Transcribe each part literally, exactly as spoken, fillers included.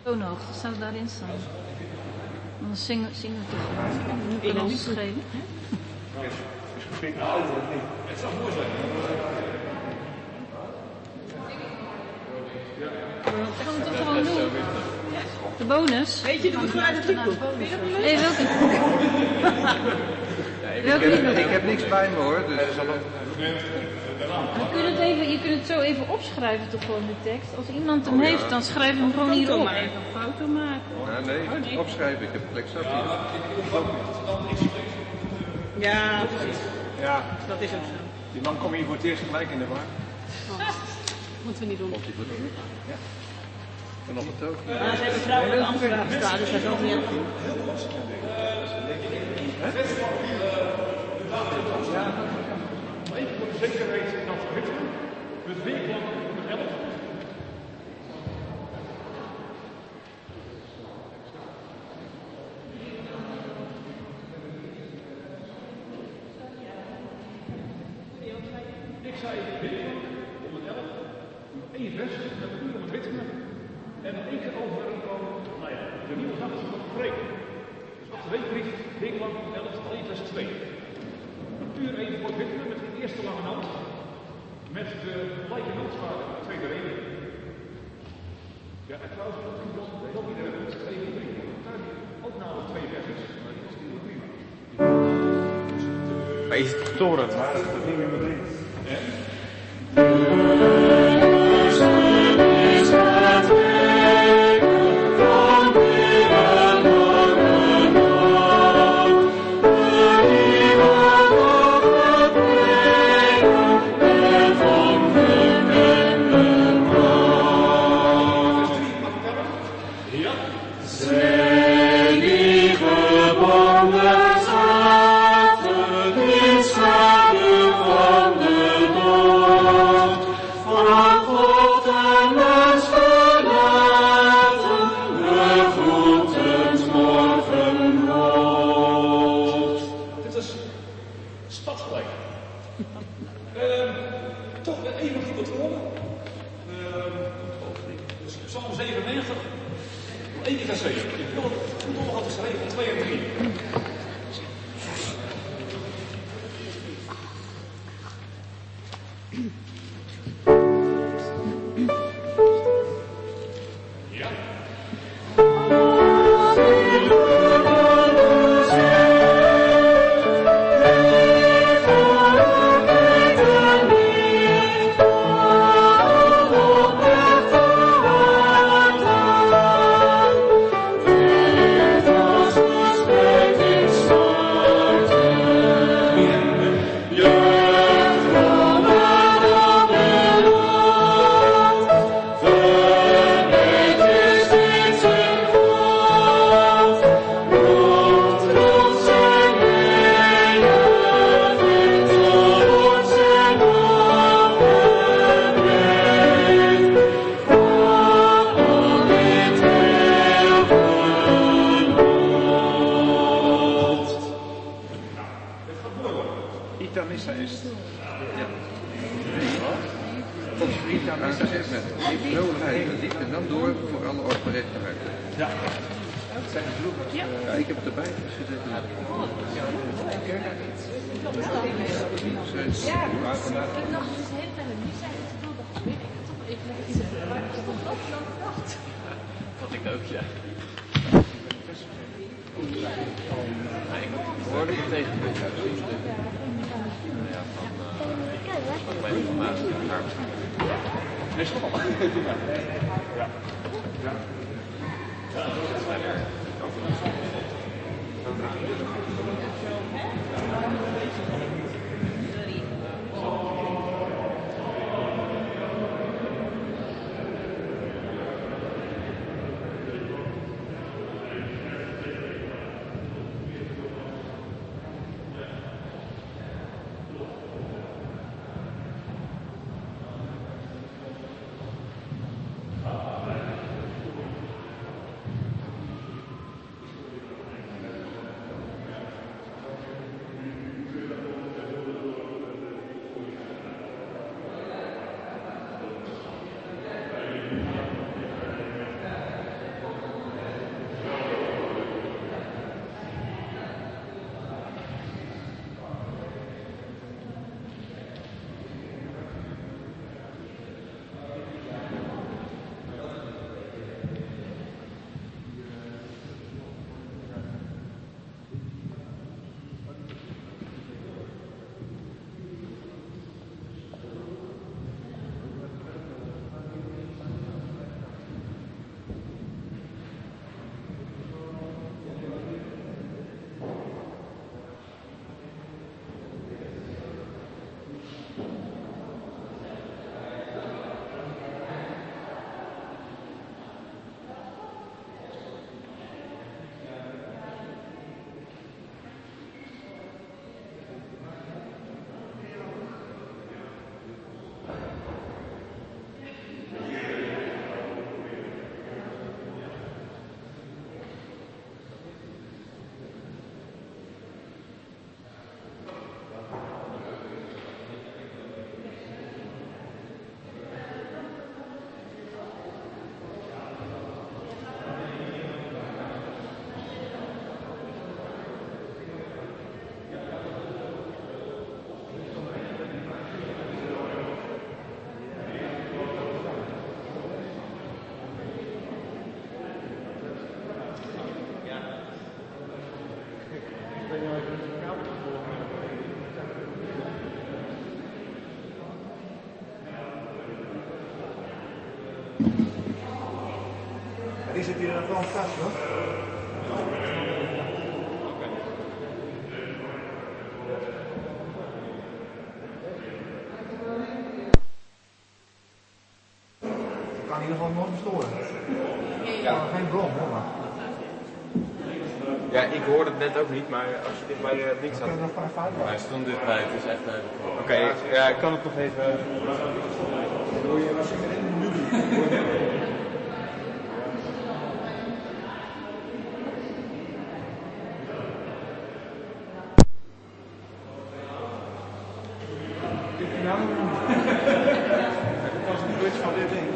Toonhoogte, zou het daarin staan? Dan zingen, zingen we toch gewoon. Nu kunnen we ons schelen. Is gepikt uit of niet? Het zou mooi zijn. Dat gaan we toch gewoon doen. De bonus. Weet je, doe het vanuit het liedboek. Nee, welke? Ja, ik, heb, ik heb niks bij me hoor. Dus. Je kunt, het even, je kunt het zo even opschrijven toch gewoon de tekst. Als iemand hem oh, ja. heeft, dan schrijf hem gewoon hier op. Even een foto maken. Ja, nee, oh, nee, opschrijven. Ik heb het plek zat hier. Ja, precies. Ja, dat is ook zo. Die man komt hier voor het eerst gelijk in de war. Oh. Moeten we niet doen. Ja. En nog een toon. Ja, ze hebben vrouwelijke ambtenaren staan, dus dat is ook niet echt goed. Ja. Even voor de zekerheid dat Witte het weeklang nummer elf. Ik zei weeklang honderd elf, één vers, met een uur om het Witte. En nog één keer over nou ja, de nieuwe dag van de preek. Dus op de weekbrief, weeklang elf, één vers twee. Uur één voor Wittelen met de eerste lange noot. Met de gelijke noodsvaart van de tweede regel. Ja, en trouwens, dat u dan de hele iedereen met de regel drie. Ook namelijk twee versies, maar die is niet prima. Hij is toren. Maar dat is niet meer meteen. Die zit hier gewoon vast, hoor. Ik kan in ieder geval nooit bestoren. Ja. Geen bron, hoor. Maar. Ja, ik hoorde het net ook niet, maar als je dit bij je ding staat. Hij stond dichtbij, het is echt duidelijk. Oké, okay, ja, ik kan het nog even. Hoor je was ik in nu? Dat was een glitch van dit ding.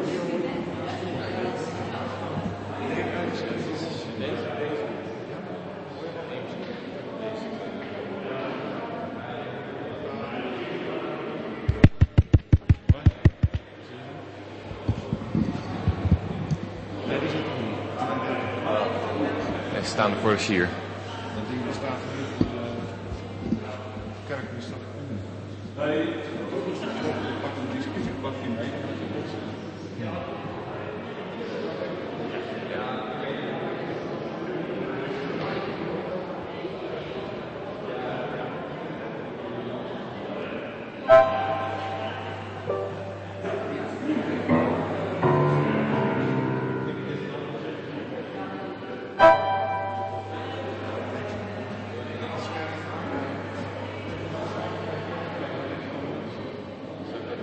Hij staan voor de sier. Dat ding staat in de kerk. Die staat nee, ik pak een discussie, pak je mee. Ja.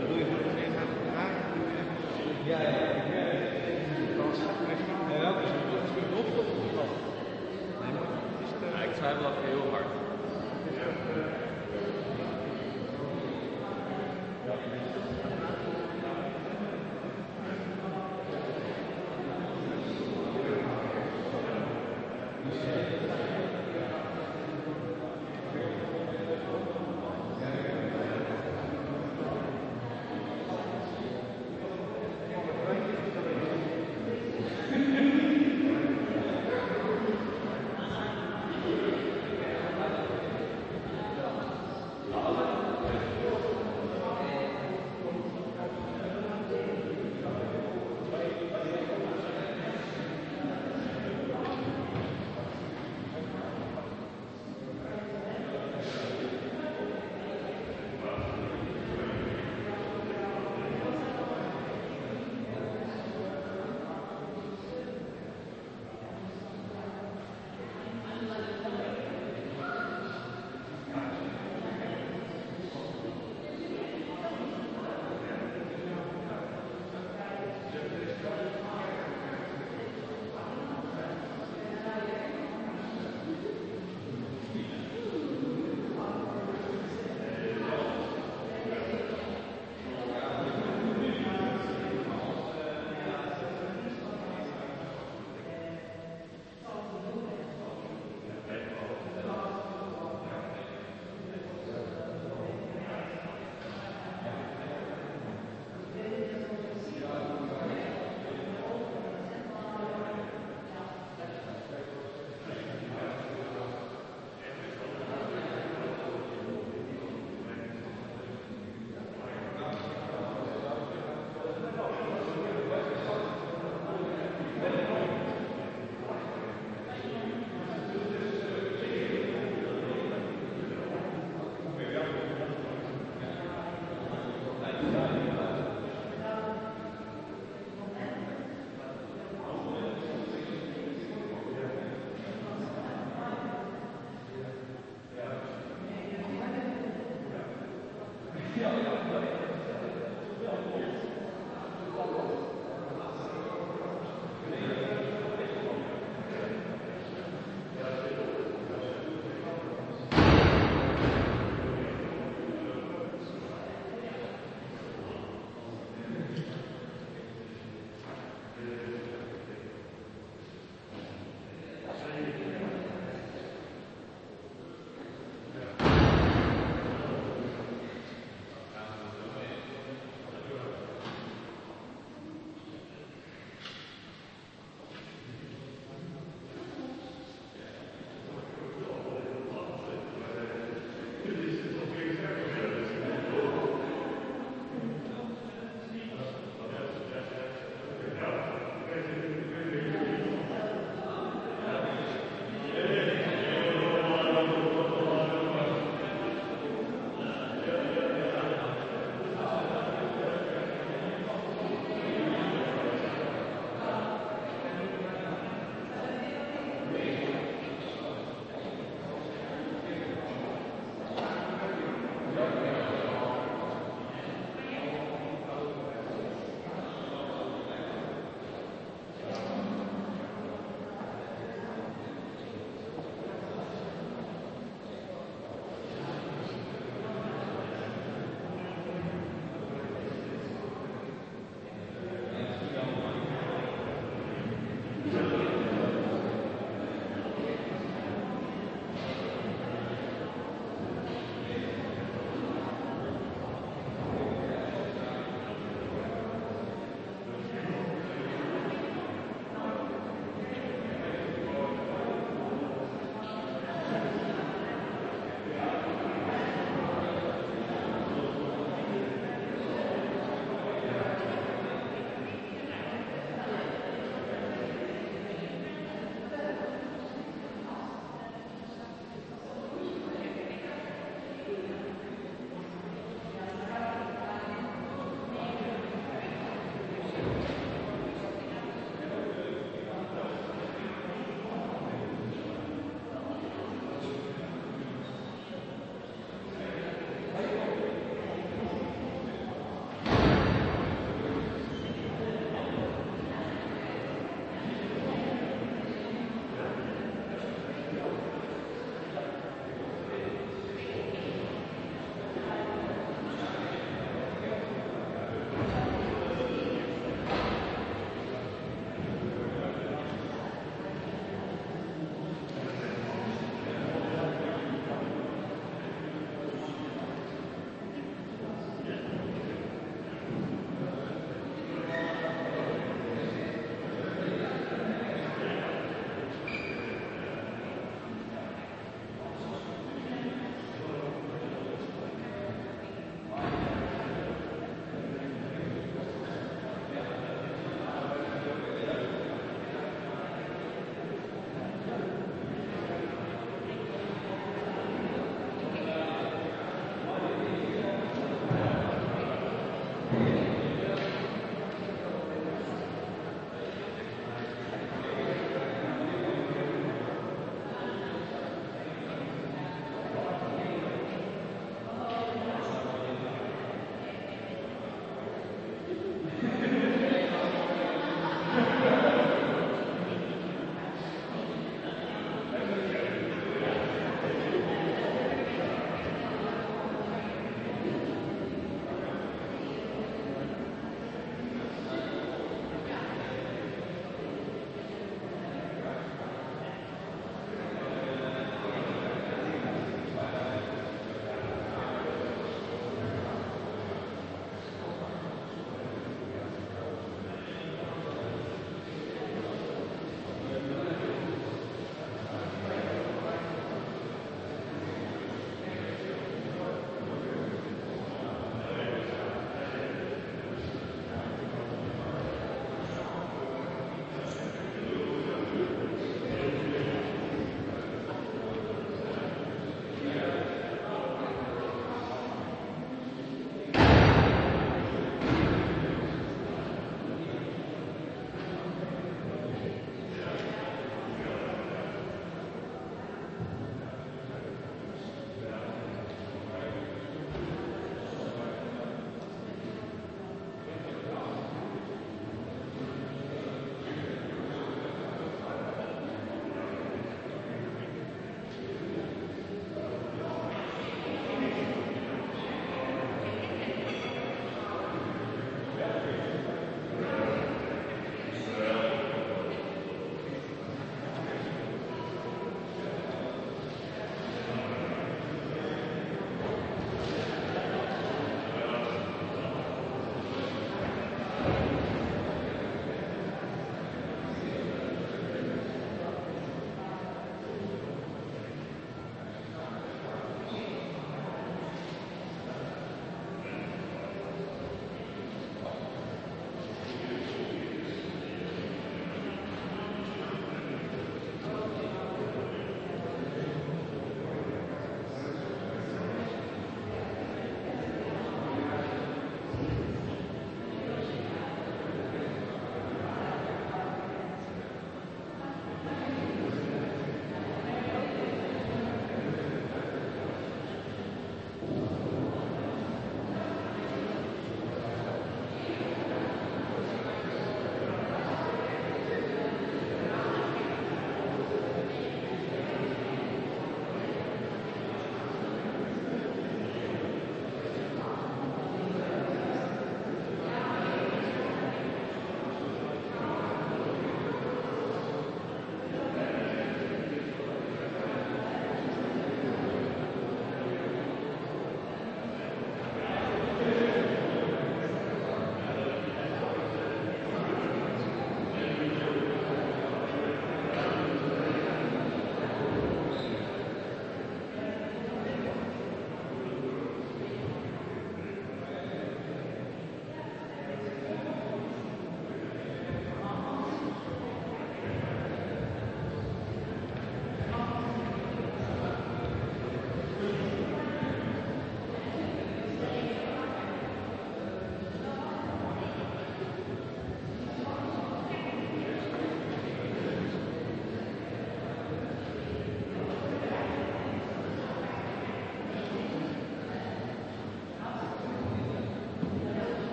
Ja, ja.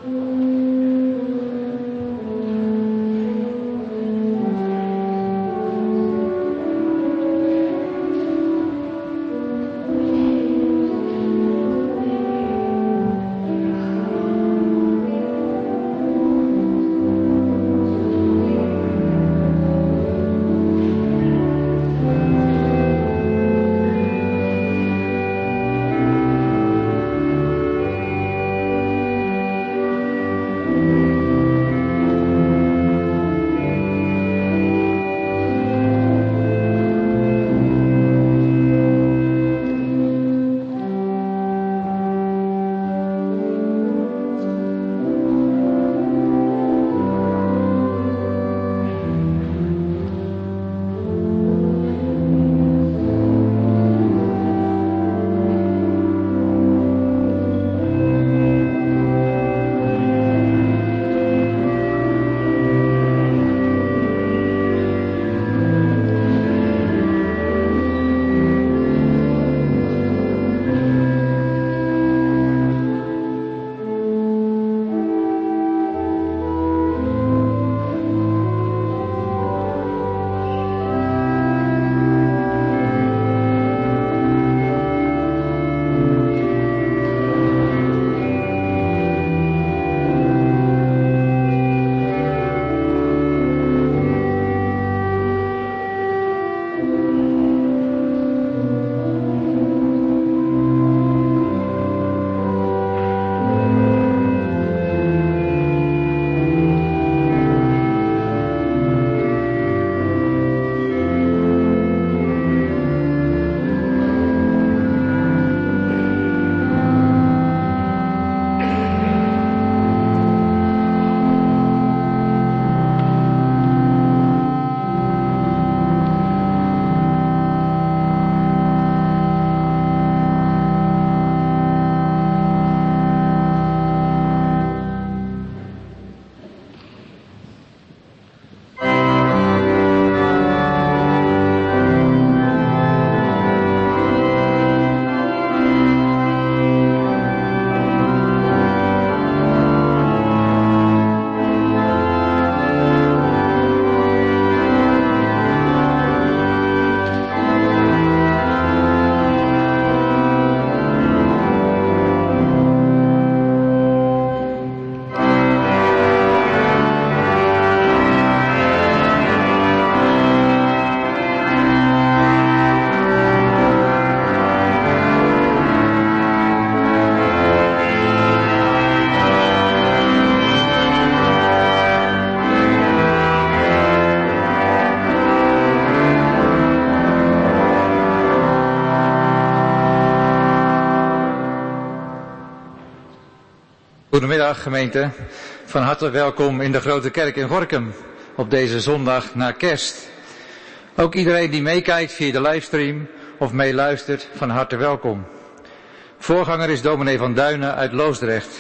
Goedemiddag gemeente, van harte welkom in de Grote Kerk in Gorinchem op deze zondag na kerst. Ook iedereen die meekijkt via de livestream of meeluistert, van harte welkom. Voorganger is dominee Van Duinen uit Loosdrecht.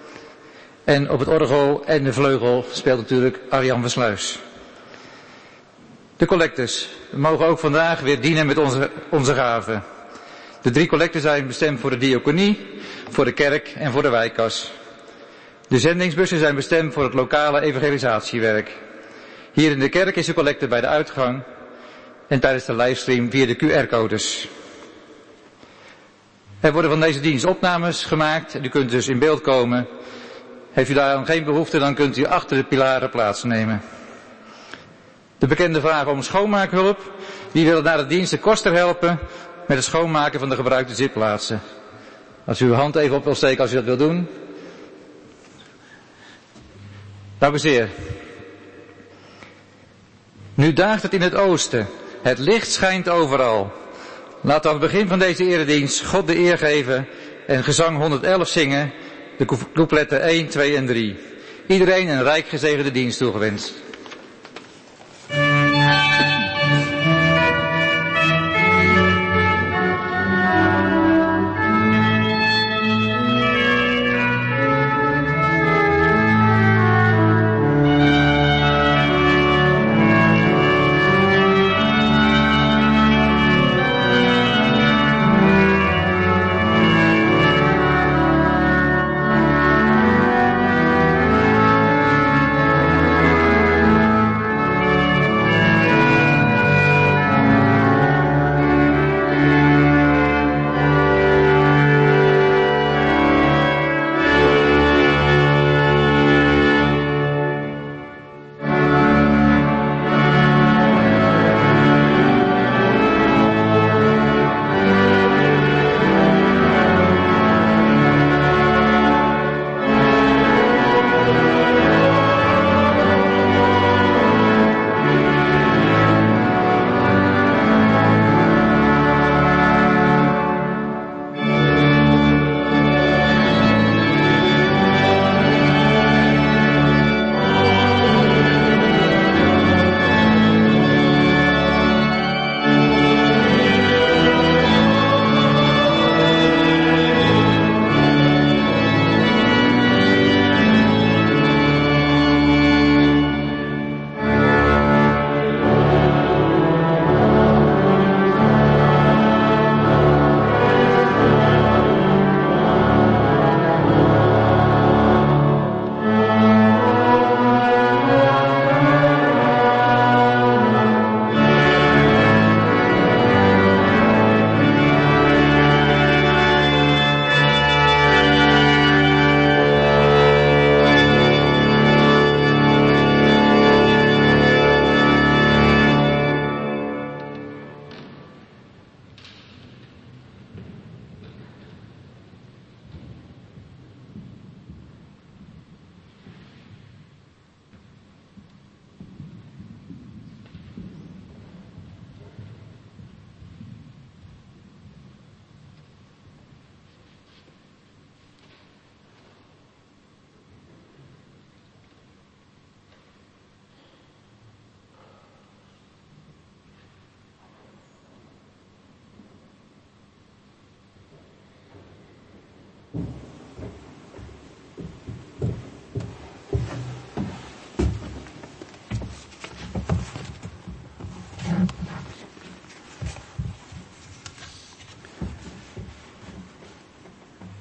En op het orgel en de vleugel speelt natuurlijk Arjan Versluis. De collectes. We mogen ook vandaag weer dienen met onze, onze gaven. De drie collecten zijn bestemd voor de diaconie, voor de kerk en voor de wijkkas. De zendingsbussen zijn bestemd voor het lokale evangelisatiewerk. Hier in de kerk is de collecte bij de uitgang en tijdens de livestream via de Q R-codes. Er worden van deze dienst opnames gemaakt en u kunt dus in beeld komen. Heeft u daar dan geen behoefte, dan kunt u achter de pilaren plaatsnemen. De bekende vraag om schoonmaakhulp. Wie wil na de dienst de koster helpen met het schoonmaken van de gebruikte zitplaatsen? Als u uw hand even op wil steken als u dat wil doen. Dank u zeer. Nu daagt het in het oosten. Het licht schijnt overal. Laten we aan het begin van deze eredienst God de eer geven en gezang honderdelf zingen, de coupletten één, twee en drie. Iedereen een rijk gezegende dienst toegewenst. Thank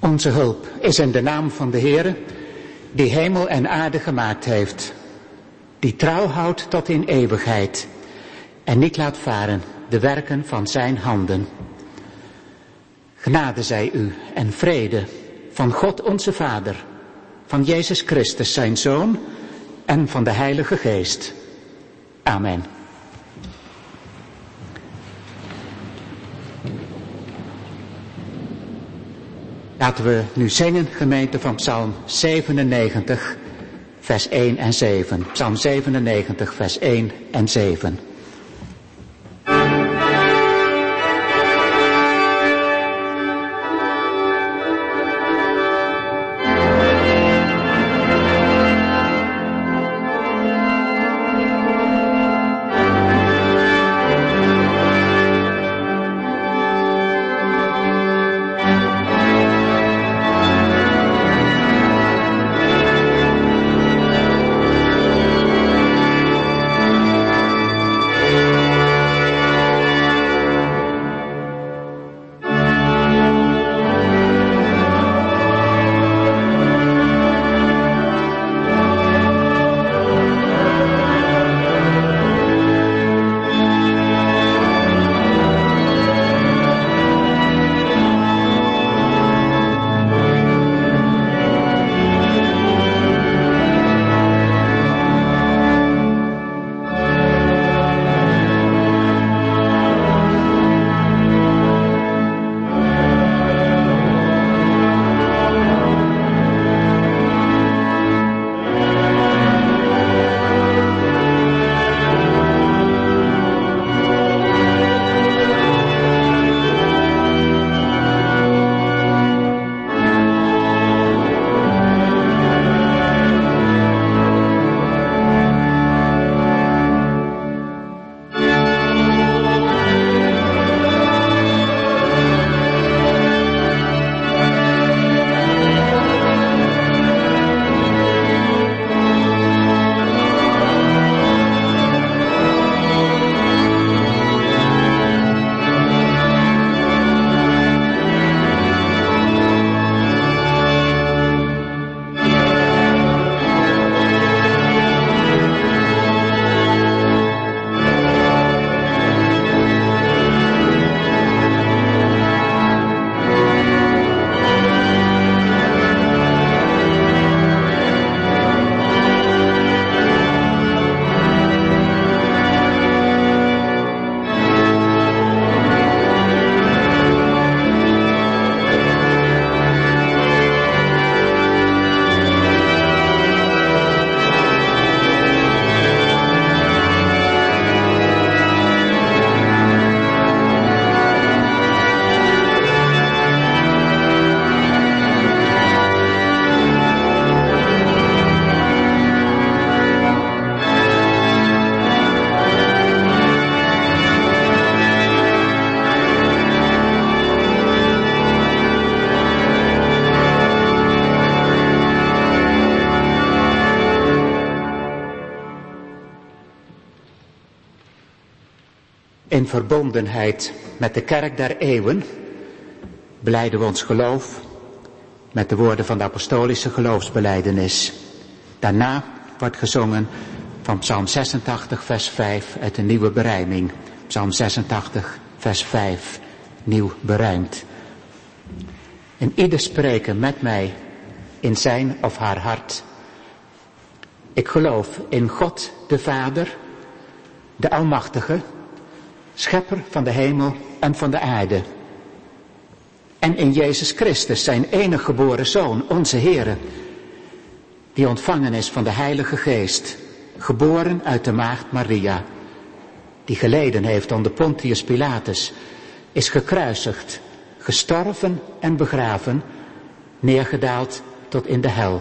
Onze hulp is in de naam van de Heere, die hemel en aarde gemaakt heeft, die trouw houdt tot in eeuwigheid en niet laat varen de werken van zijn handen. Genade zij u en vrede van God onze Vader, van Jezus Christus zijn Zoon en van de Heilige Geest. Amen. Laten we nu zingen, gemeente, van Psalm zevenennegentig, vers één en zeven. Psalm zevenennegentig, vers één en zeven. In verbondenheid met de kerk der eeuwen belijden we ons geloof met de woorden van de apostolische geloofsbelijdenis. Daarna wordt gezongen van Psalm zesentachtig, vers vijf uit de nieuwe berijming. Psalm zesentachtig, vers vijf, nieuw berijmd. En ieder spreken met mij in zijn of haar hart. Ik geloof in God de Vader, de Almachtige, schepper van de hemel en van de aarde. En in Jezus Christus, zijn enige geboren Zoon, onze Heere, die ontvangen is van de Heilige Geest, geboren uit de maagd Maria, die geleden heeft onder Pontius Pilatus, is gekruisigd, gestorven en begraven, neergedaald tot in de hel.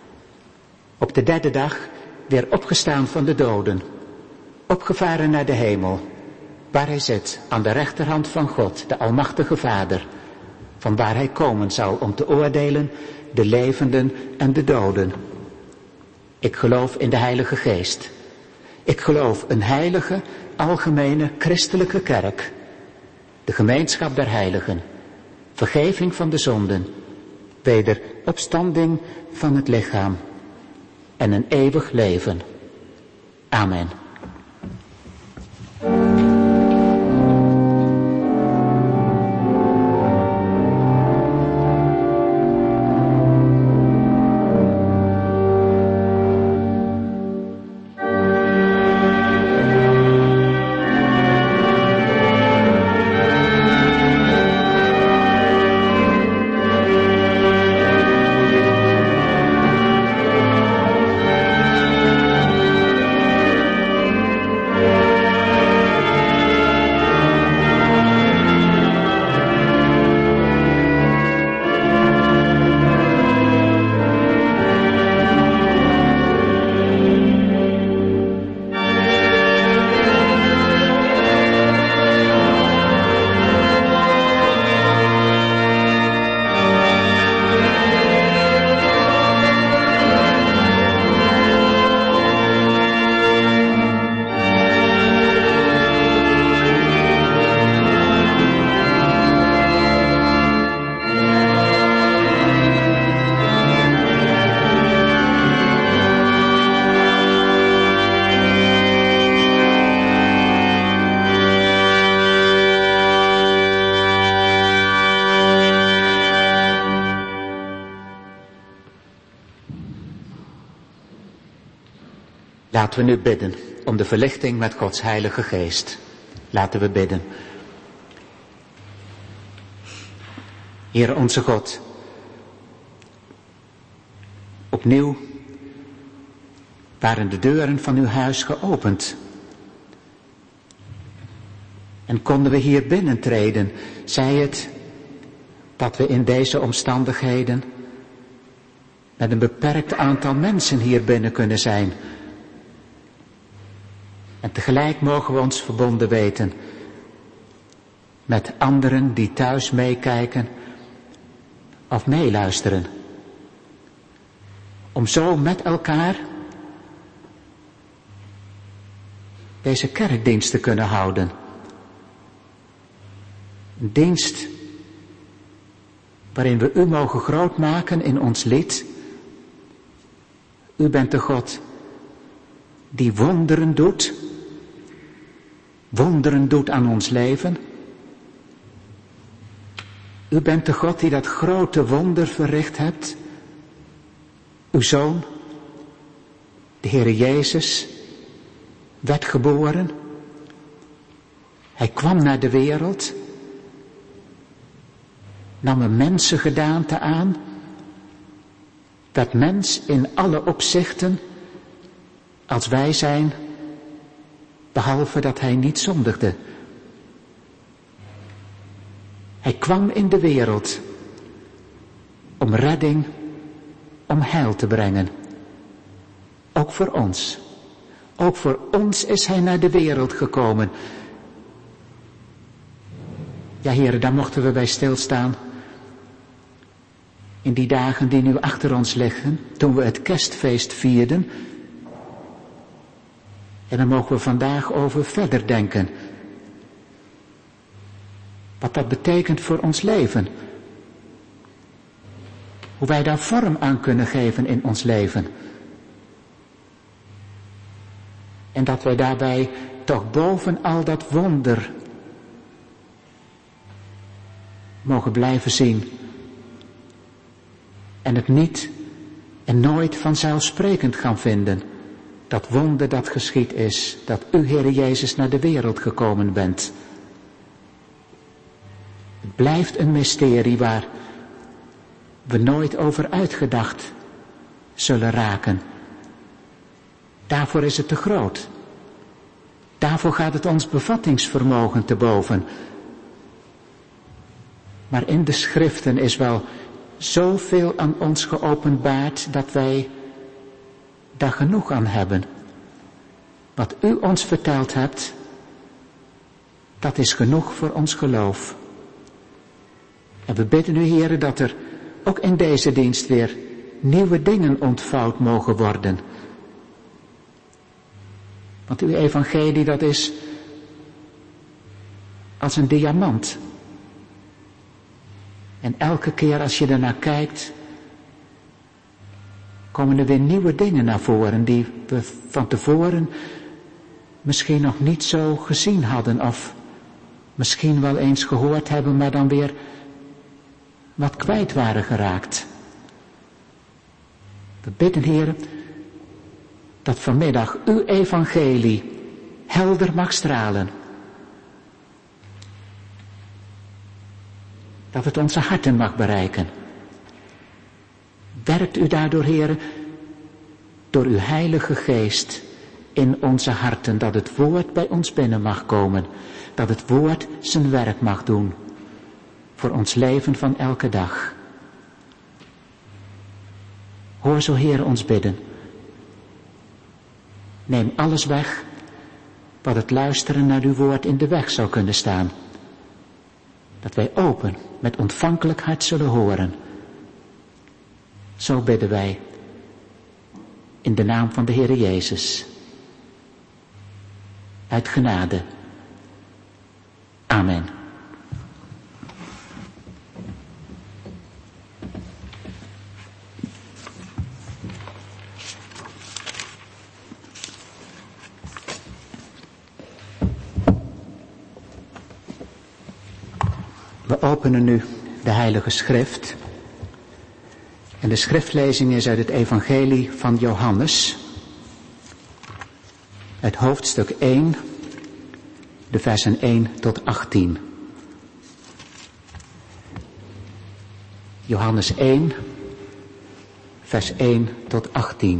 Op de derde dag weer opgestaan van de doden, opgevaren naar de hemel, waar hij zit aan de rechterhand van God, de Almachtige Vader, van waar hij komen zal om te oordelen de levenden en de doden. Ik geloof in de Heilige Geest. Ik geloof een heilige, algemene, christelijke kerk, de gemeenschap der heiligen, vergeving van de zonden, wederopstanding van het lichaam en een eeuwig leven. Amen. Laten we nu bidden om de verlichting met Gods Heilige Geest. Laten we bidden. Heere onze God, opnieuw waren de deuren van uw huis geopend. En konden we hier binnentreden, zij het dat we in deze omstandigheden met een beperkt aantal mensen hier binnen kunnen zijn. En tegelijk mogen we ons verbonden weten met anderen die thuis meekijken of meeluisteren. Om zo met elkaar deze kerkdienst te kunnen houden. Een dienst waarin we u mogen grootmaken in ons lied. U bent de God die wonderen doet. Wonderen doet aan ons leven. U bent de God die dat grote wonder verricht hebt. Uw Zoon, de Heere Jezus, werd geboren. Hij kwam naar de wereld, nam een mensengedaante aan, werd mens in alle opzichten als wij zijn, behalve dat hij niet zondigde. Hij kwam in de wereld om redding, om heil te brengen. Ook voor ons. Ook voor ons is hij naar de wereld gekomen. Ja, heren, daar mochten we bij stilstaan. In die dagen die nu achter ons liggen, toen we het kerstfeest vierden. En daar mogen we vandaag over verder denken. Wat dat betekent voor ons leven. Hoe wij daar vorm aan kunnen geven in ons leven. En dat wij daarbij toch boven al dat wonder mogen blijven zien. En het niet en nooit vanzelfsprekend gaan vinden. Dat wonder dat geschied is, dat u, Heere Jezus, naar de wereld gekomen bent. Het blijft een mysterie waar we nooit over uitgedacht zullen raken. Daarvoor is het te groot. Daarvoor gaat het ons bevattingsvermogen te boven. Maar in de schriften is wel zoveel aan ons geopenbaard dat wij daar genoeg aan hebben. Wat u ons verteld hebt, dat is genoeg voor ons geloof. En we bidden u, Heere, dat er ook in deze dienst weer nieuwe dingen ontvouwd mogen worden. Want uw evangelie, dat is als een diamant. En elke keer als je ernaar kijkt, komen er weer nieuwe dingen naar voren die we van tevoren misschien nog niet zo gezien hadden of misschien wel eens gehoord hebben, maar dan weer wat kwijt waren geraakt. We bidden, Heer, dat vanmiddag uw evangelie helder mag stralen. Dat het onze harten mag bereiken. Werkt u daardoor, Heer, door uw heilige geest in onze harten, dat het woord bij ons binnen mag komen, dat het woord zijn werk mag doen voor ons leven van elke dag. Hoor zo, Heer, ons bidden. Neem alles weg wat het luisteren naar uw woord in de weg zou kunnen staan. Dat wij open met ontvankelijk hart zullen horen. Zo bidden wij in de naam van de Heere Jezus. Uit genade. Amen. We openen nu de Heilige Schrift. En de schriftlezing is uit het Evangelie van Johannes. Het hoofdstuk één, de versen één tot achttien. Johannes één, vers één tot achttien.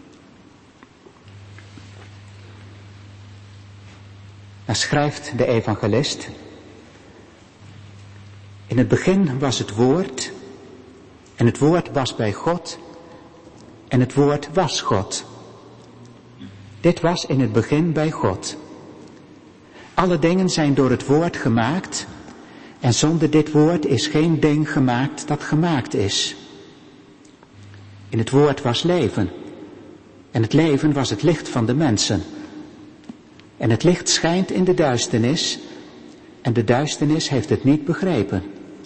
Daar schrijft de evangelist: in het begin was het woord, en het woord was bij God, en het woord was God. Dit was in het begin bij God. Alle dingen zijn door het woord gemaakt, en zonder dit woord is geen ding gemaakt dat gemaakt is. In het woord was leven, en het leven was het licht van de mensen. En het licht schijnt in de duisternis, en de duisternis heeft het niet begrepen.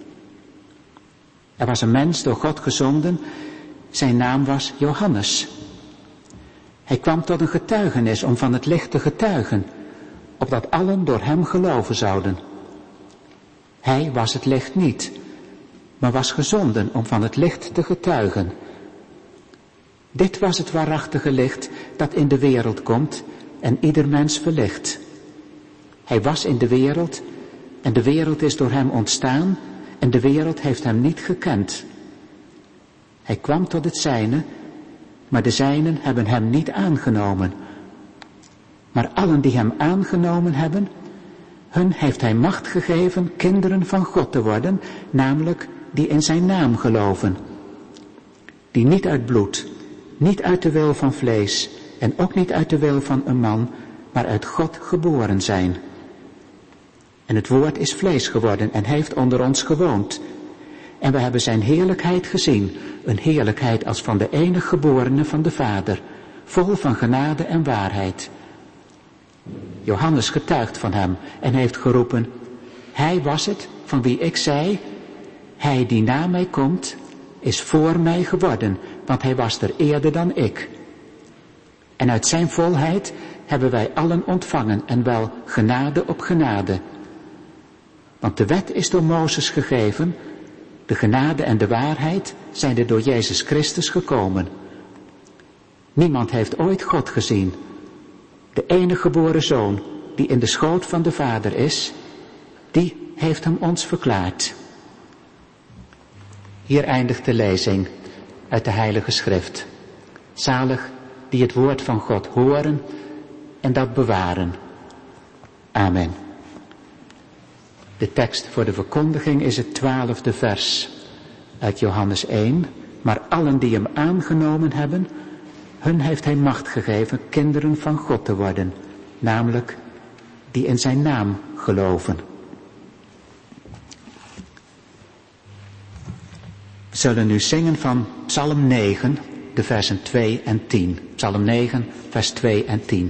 Er was een mens door God gezonden, zijn naam was Johannes. Hij kwam tot een getuigenis om van het licht te getuigen, opdat allen door hem geloven zouden. Hij was het licht niet, maar was gezonden om van het licht te getuigen. Dit was het waarachtige licht dat in de wereld komt en ieder mens verlicht. Hij was in de wereld en de wereld is door hem ontstaan en de wereld heeft hem niet gekend. Hij kwam tot het zijne, maar de zijnen hebben hem niet aangenomen. Maar allen die hem aangenomen hebben, hun heeft hij macht gegeven kinderen van God te worden, namelijk die in zijn naam geloven. Die niet uit bloed, niet uit de wil van vlees en ook niet uit de wil van een man, maar uit God geboren zijn. En het woord is vlees geworden en heeft onder ons gewoond. En we hebben zijn heerlijkheid gezien, een heerlijkheid als van de enige geborene van de Vader, vol van genade en waarheid. Johannes getuigt van hem en heeft geroepen: hij was het van wie ik zei, hij die na mij komt, is voor mij geworden, want hij was er eerder dan ik. En uit zijn volheid hebben wij allen ontvangen en wel genade op genade. Want de wet is door Mozes gegeven, de genade en de waarheid zijn er door Jezus Christus gekomen. Niemand heeft ooit God gezien. De enige geboren Zoon, die in de schoot van de Vader is, die heeft hem ons verklaard. Hier eindigt de lezing uit de Heilige Schrift. Zalig die het woord van God horen en dat bewaren. Amen. De tekst voor de verkondiging is het twaalfde vers uit Johannes één. Maar allen die hem aangenomen hebben, hun heeft hij macht gegeven kinderen van God te worden, namelijk die in zijn naam geloven. We zullen nu zingen van Psalm negen, de versen twee en tien. Psalm negen, vers twee en tien.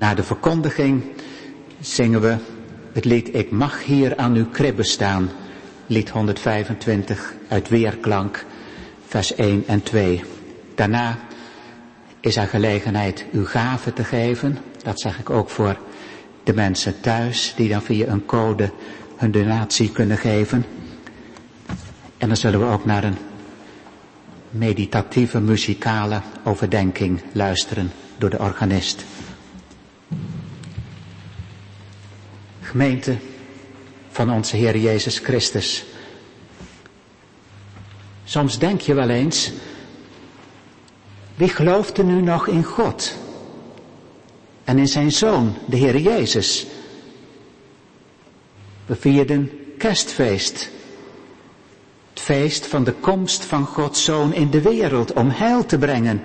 Na de verkondiging zingen we het lied Ik mag hier aan uw kribbe staan. Lied honderdvijfentwintig uit Weerklank, vers één en twee. Daarna is er gelegenheid uw gave te geven. Dat zeg ik ook voor de mensen thuis die dan via een code hun donatie kunnen geven. En dan zullen we ook naar een meditatieve muzikale overdenking luisteren door de organist. Gemeente van onze Heer Jezus Christus. Soms denk je wel eens, wie gelooft er nu nog in God? En in zijn Zoon, de Heer Jezus. We vierden kerstfeest. Het feest van de komst van Gods Zoon in de wereld om heil te brengen.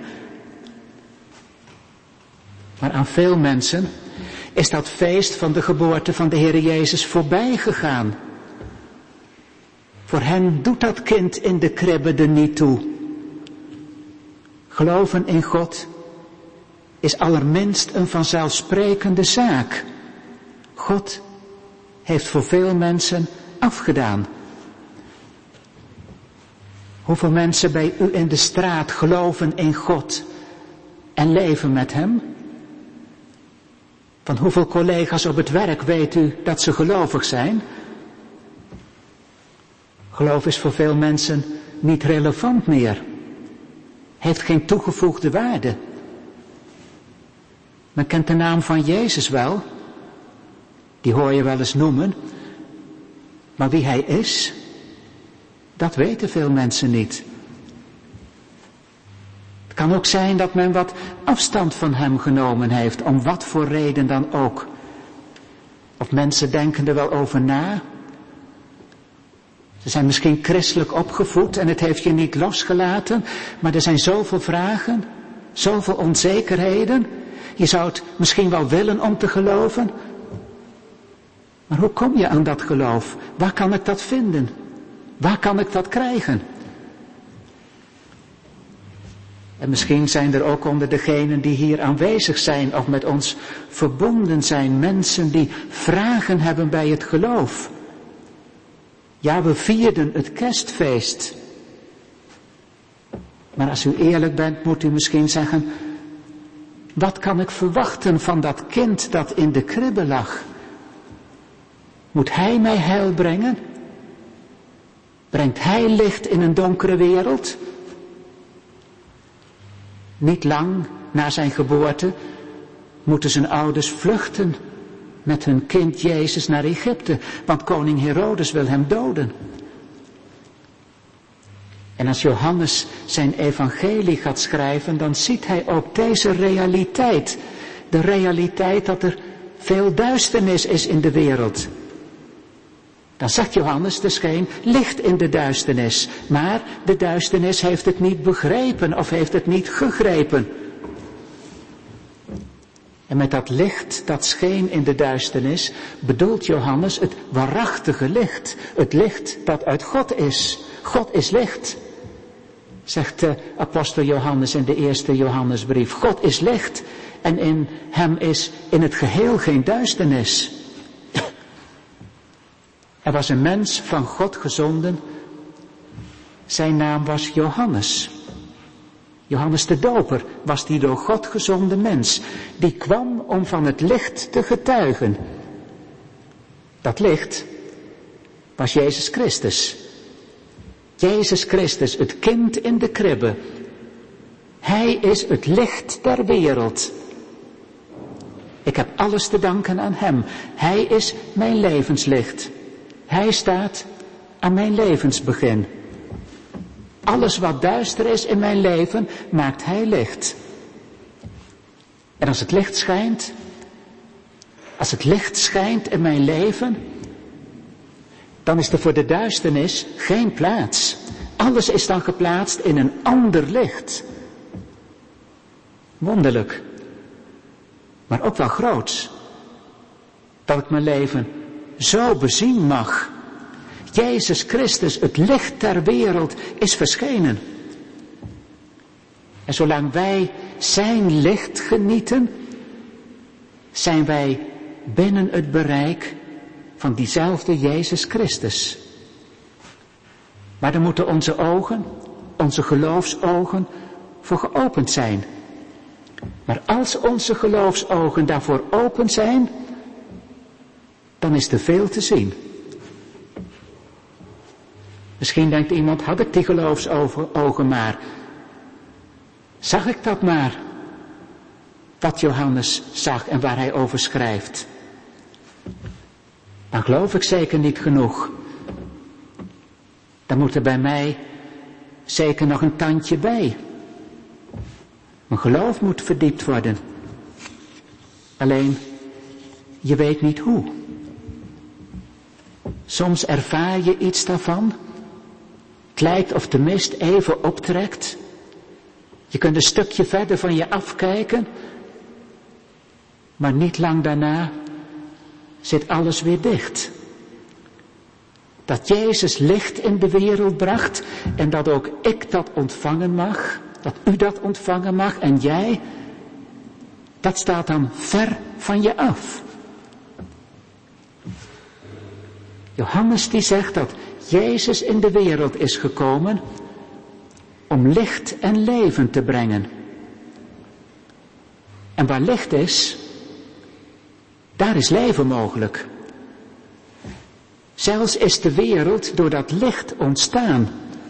Maar aan veel mensen is dat feest van de geboorte van de Heer Jezus voorbij gegaan. Voor hen doet dat kind in de kribbe er niet toe. Geloven in God is allerminst een vanzelfsprekende zaak. God heeft voor veel mensen afgedaan. Hoeveel mensen bij u in de straat geloven in God en leven met hem? Van hoeveel collega's op het werk weet u dat ze gelovig zijn? Geloof is voor veel mensen niet relevant meer. Heeft geen toegevoegde waarde. Men kent de naam van Jezus wel. Die hoor je wel eens noemen. Maar wie hij is, dat weten veel mensen niet. Het kan ook zijn dat men wat afstand van hem genomen heeft, om wat voor reden dan ook. Of mensen denken er wel over na. Ze zijn misschien christelijk opgevoed en het heeft je niet losgelaten, maar er zijn zoveel vragen, zoveel onzekerheden. Je zou het misschien wel willen om te geloven. Maar hoe kom je aan dat geloof? Waar kan ik dat vinden? Waar kan ik dat krijgen? En misschien zijn er ook onder degenen die hier aanwezig zijn of met ons verbonden zijn mensen die vragen hebben bij het geloof. Ja, we vierden het kerstfeest. Maar als u eerlijk bent, moet u misschien zeggen, wat kan ik verwachten van dat kind dat in de kribbe lag? Moet hij mij heil brengen? Brengt hij licht in een donkere wereld? Niet lang na zijn geboorte moeten zijn ouders vluchten met hun kind Jezus naar Egypte, want koning Herodes wil hem doden. En als Johannes zijn evangelie gaat schrijven, dan ziet hij ook deze realiteit. De realiteit dat er veel duisternis is in de wereld. Dan zegt Johannes, er scheen licht in de duisternis. Maar de duisternis heeft het niet begrepen of heeft het niet gegrepen. En met dat licht dat scheen in de duisternis bedoelt Johannes het waarachtige licht. Het licht dat uit God is. God is licht, zegt de apostel Johannes in de eerste Johannesbrief. God is licht en in hem is in het geheel geen duisternis. Er was een mens van God gezonden. Zijn naam was Johannes. Johannes de Doper was die door God gezonde mens. Die kwam om van het licht te getuigen. Dat licht was Jezus Christus. Jezus Christus, het kind in de kribbe. Hij is het licht der wereld. Ik heb alles te danken aan hem. Hij is mijn levenslicht. Hij staat aan mijn levensbegin. Alles wat duister is in mijn leven, maakt hij licht. En als het licht schijnt, als het licht schijnt in mijn leven, dan is er voor de duisternis geen plaats. Alles is dan geplaatst in een ander licht. Wonderlijk, maar ook wel groots, dat ik mijn leven zo bezien mag. Jezus Christus, het licht ter wereld, is verschenen. En zolang wij zijn licht genieten, zijn wij binnen het bereik van diezelfde Jezus Christus. Maar dan moeten onze ogen, onze geloofsogen, voor geopend zijn. Maar als onze geloofsogen daarvoor open zijn, dan is er veel te zien. Misschien denkt iemand, had ik die geloofsogen maar? Zag ik dat maar? Wat Johannes zag en waar hij over schrijft. Dan geloof ik zeker niet genoeg. Dan moet er bij mij zeker nog een tandje bij. Mijn geloof moet verdiept worden. Alleen, je weet niet hoe. Soms ervaar je iets daarvan. Het lijkt of de mist even optrekt. Je kunt een stukje verder van je afkijken. Maar niet lang daarna zit alles weer dicht. Dat Jezus licht in de wereld bracht en dat ook ik dat ontvangen mag, dat u dat ontvangen mag en jij, dat staat dan ver van je af. Johannes die zegt dat Jezus in de wereld is gekomen om licht en leven te brengen. En waar licht is, daar is leven mogelijk. Zelfs is de wereld door dat licht ontstaan.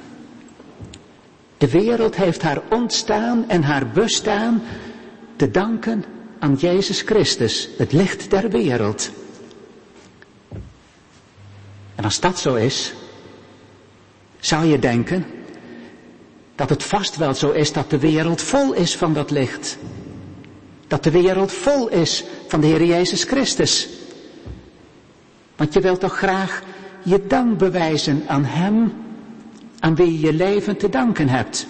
De wereld heeft haar ontstaan en haar bestaan te danken aan Jezus Christus, het licht der wereld. En als dat zo is, zou je denken dat het vast wel zo is dat de wereld vol is van dat licht. Dat de wereld vol is van de Heer Jezus Christus. Want je wilt toch graag je dank bewijzen aan Hem, aan wie je je leven te danken hebt.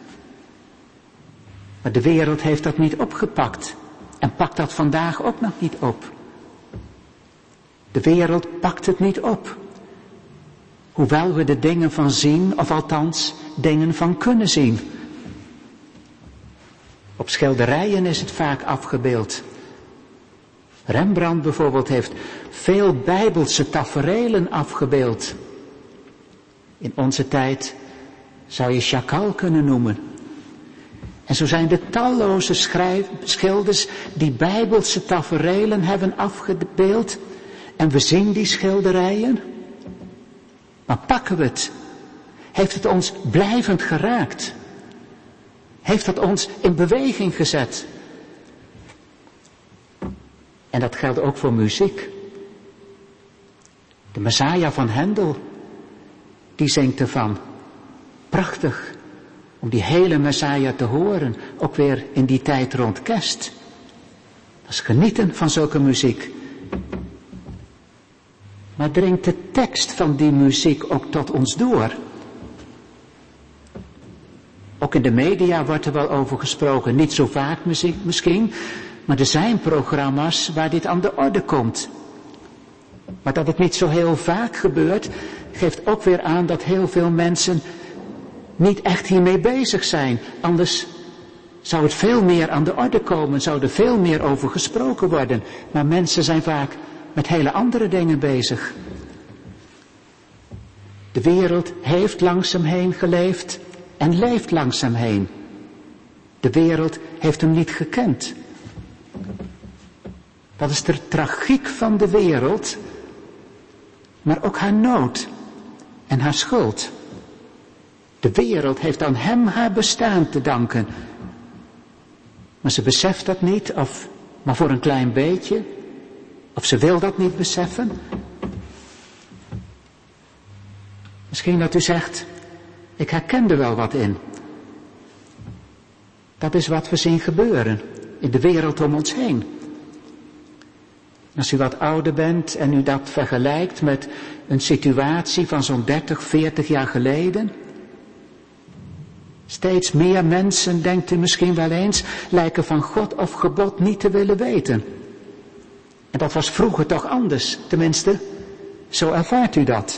Maar de wereld heeft dat niet opgepakt en pakt dat vandaag ook nog niet op. De wereld pakt het niet op. Hoewel we de dingen van zien, of althans dingen van kunnen zien. Op schilderijen is het vaak afgebeeld. Rembrandt bijvoorbeeld heeft veel bijbelse taferelen afgebeeld. In onze tijd zou je Chagall kunnen noemen. En zo zijn er talloze schrijf, schilders die bijbelse taferelen hebben afgebeeld. En we zien die schilderijen. Maar pakken we het? Heeft het ons blijvend geraakt? Heeft het ons in beweging gezet? En dat geldt ook voor muziek. De Messiah van Hendel, die zingt ervan. Prachtig om die hele Messiah te horen, ook weer in die tijd rond kerst. Dat is genieten van zulke muziek. Maar dringt de tekst van die muziek ook tot ons door? Ook in de media wordt er wel over gesproken, niet zo vaak misschien, maar er zijn programma's waar dit aan de orde komt. Maar dat het niet zo heel vaak gebeurt, geeft ook weer aan dat heel veel mensen niet echt hiermee bezig zijn. Anders zou het veel meer aan de orde komen, zou er veel meer over gesproken worden. Maar mensen zijn vaak met hele andere dingen bezig. De wereld heeft langzaam heen geleefd en leeft langzaam heen. De wereld heeft hem niet gekend. Dat is de tragiek van de wereld, maar ook haar nood en haar schuld. De wereld heeft aan hem haar bestaan te danken. Maar ze beseft dat niet, of maar voor een klein beetje. Of ze wil dat niet beseffen. Misschien dat u zegt, ik herken er wel wat in. Dat is wat we zien gebeuren in de wereld om ons heen. Als u wat ouder bent en u dat vergelijkt met een situatie van zo'n dertig, veertig jaar geleden. Steeds meer mensen, denkt u misschien wel eens, lijken van God of gebod niet te willen weten. En dat was vroeger toch anders, tenminste, zo ervaart u dat.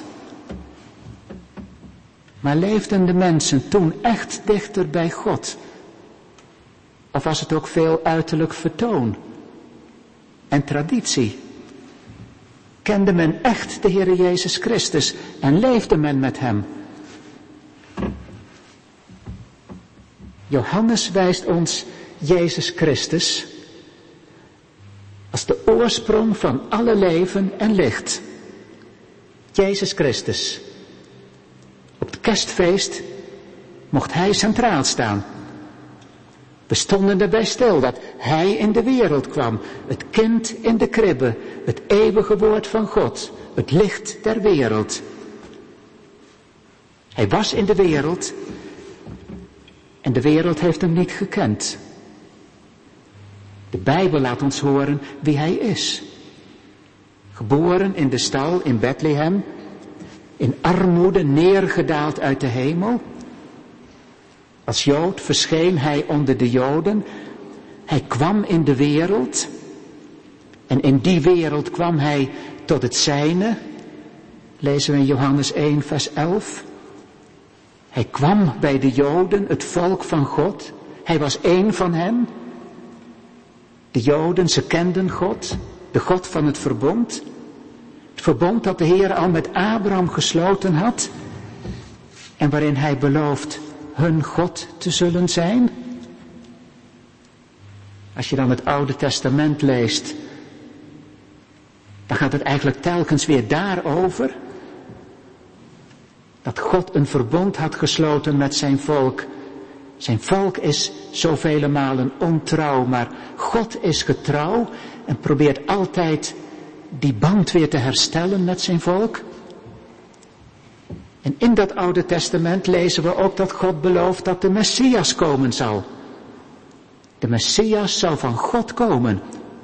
Maar leefden de mensen toen echt dichter bij God? Of was het ook veel uiterlijk vertoon? en traditie. Kende men echt de Heere Jezus Christus en leefde men met hem. Johannes wijst ons Jezus Christus als de oorsprong van alle leven en licht. Jezus Christus. Op het kerstfeest mocht hij centraal staan. We stonden erbij stil dat hij in de wereld kwam. Het kind in de kribbe, het eeuwige woord van God, het licht der wereld. Hij was in de wereld en de wereld heeft hem niet gekend. De Bijbel laat ons horen wie hij is. Geboren in de stal in Bethlehem, in armoede neergedaald uit de hemel. Als Jood verscheen hij onder de Joden. Hij kwam in de wereld. En in die wereld kwam hij tot het zijne. Lezen we in Johannes één vers elf. Hij kwam bij de Joden, het volk van God. Hij was één van hen. De Joden, ze kenden God, de God van het verbond. Het verbond dat de Heer al met Abraham gesloten had. En waarin hij belooft hun God te zullen zijn. Als je dan het Oude Testament leest, dan gaat het eigenlijk telkens weer daarover. Dat God een verbond had gesloten met zijn volk. Zijn volk is zoveel malen ontrouw, maar God is getrouw en probeert altijd die band weer te herstellen met zijn volk. En in dat Oude Testament lezen we ook dat God belooft dat de Messias komen zal. De Messias zal van God komen.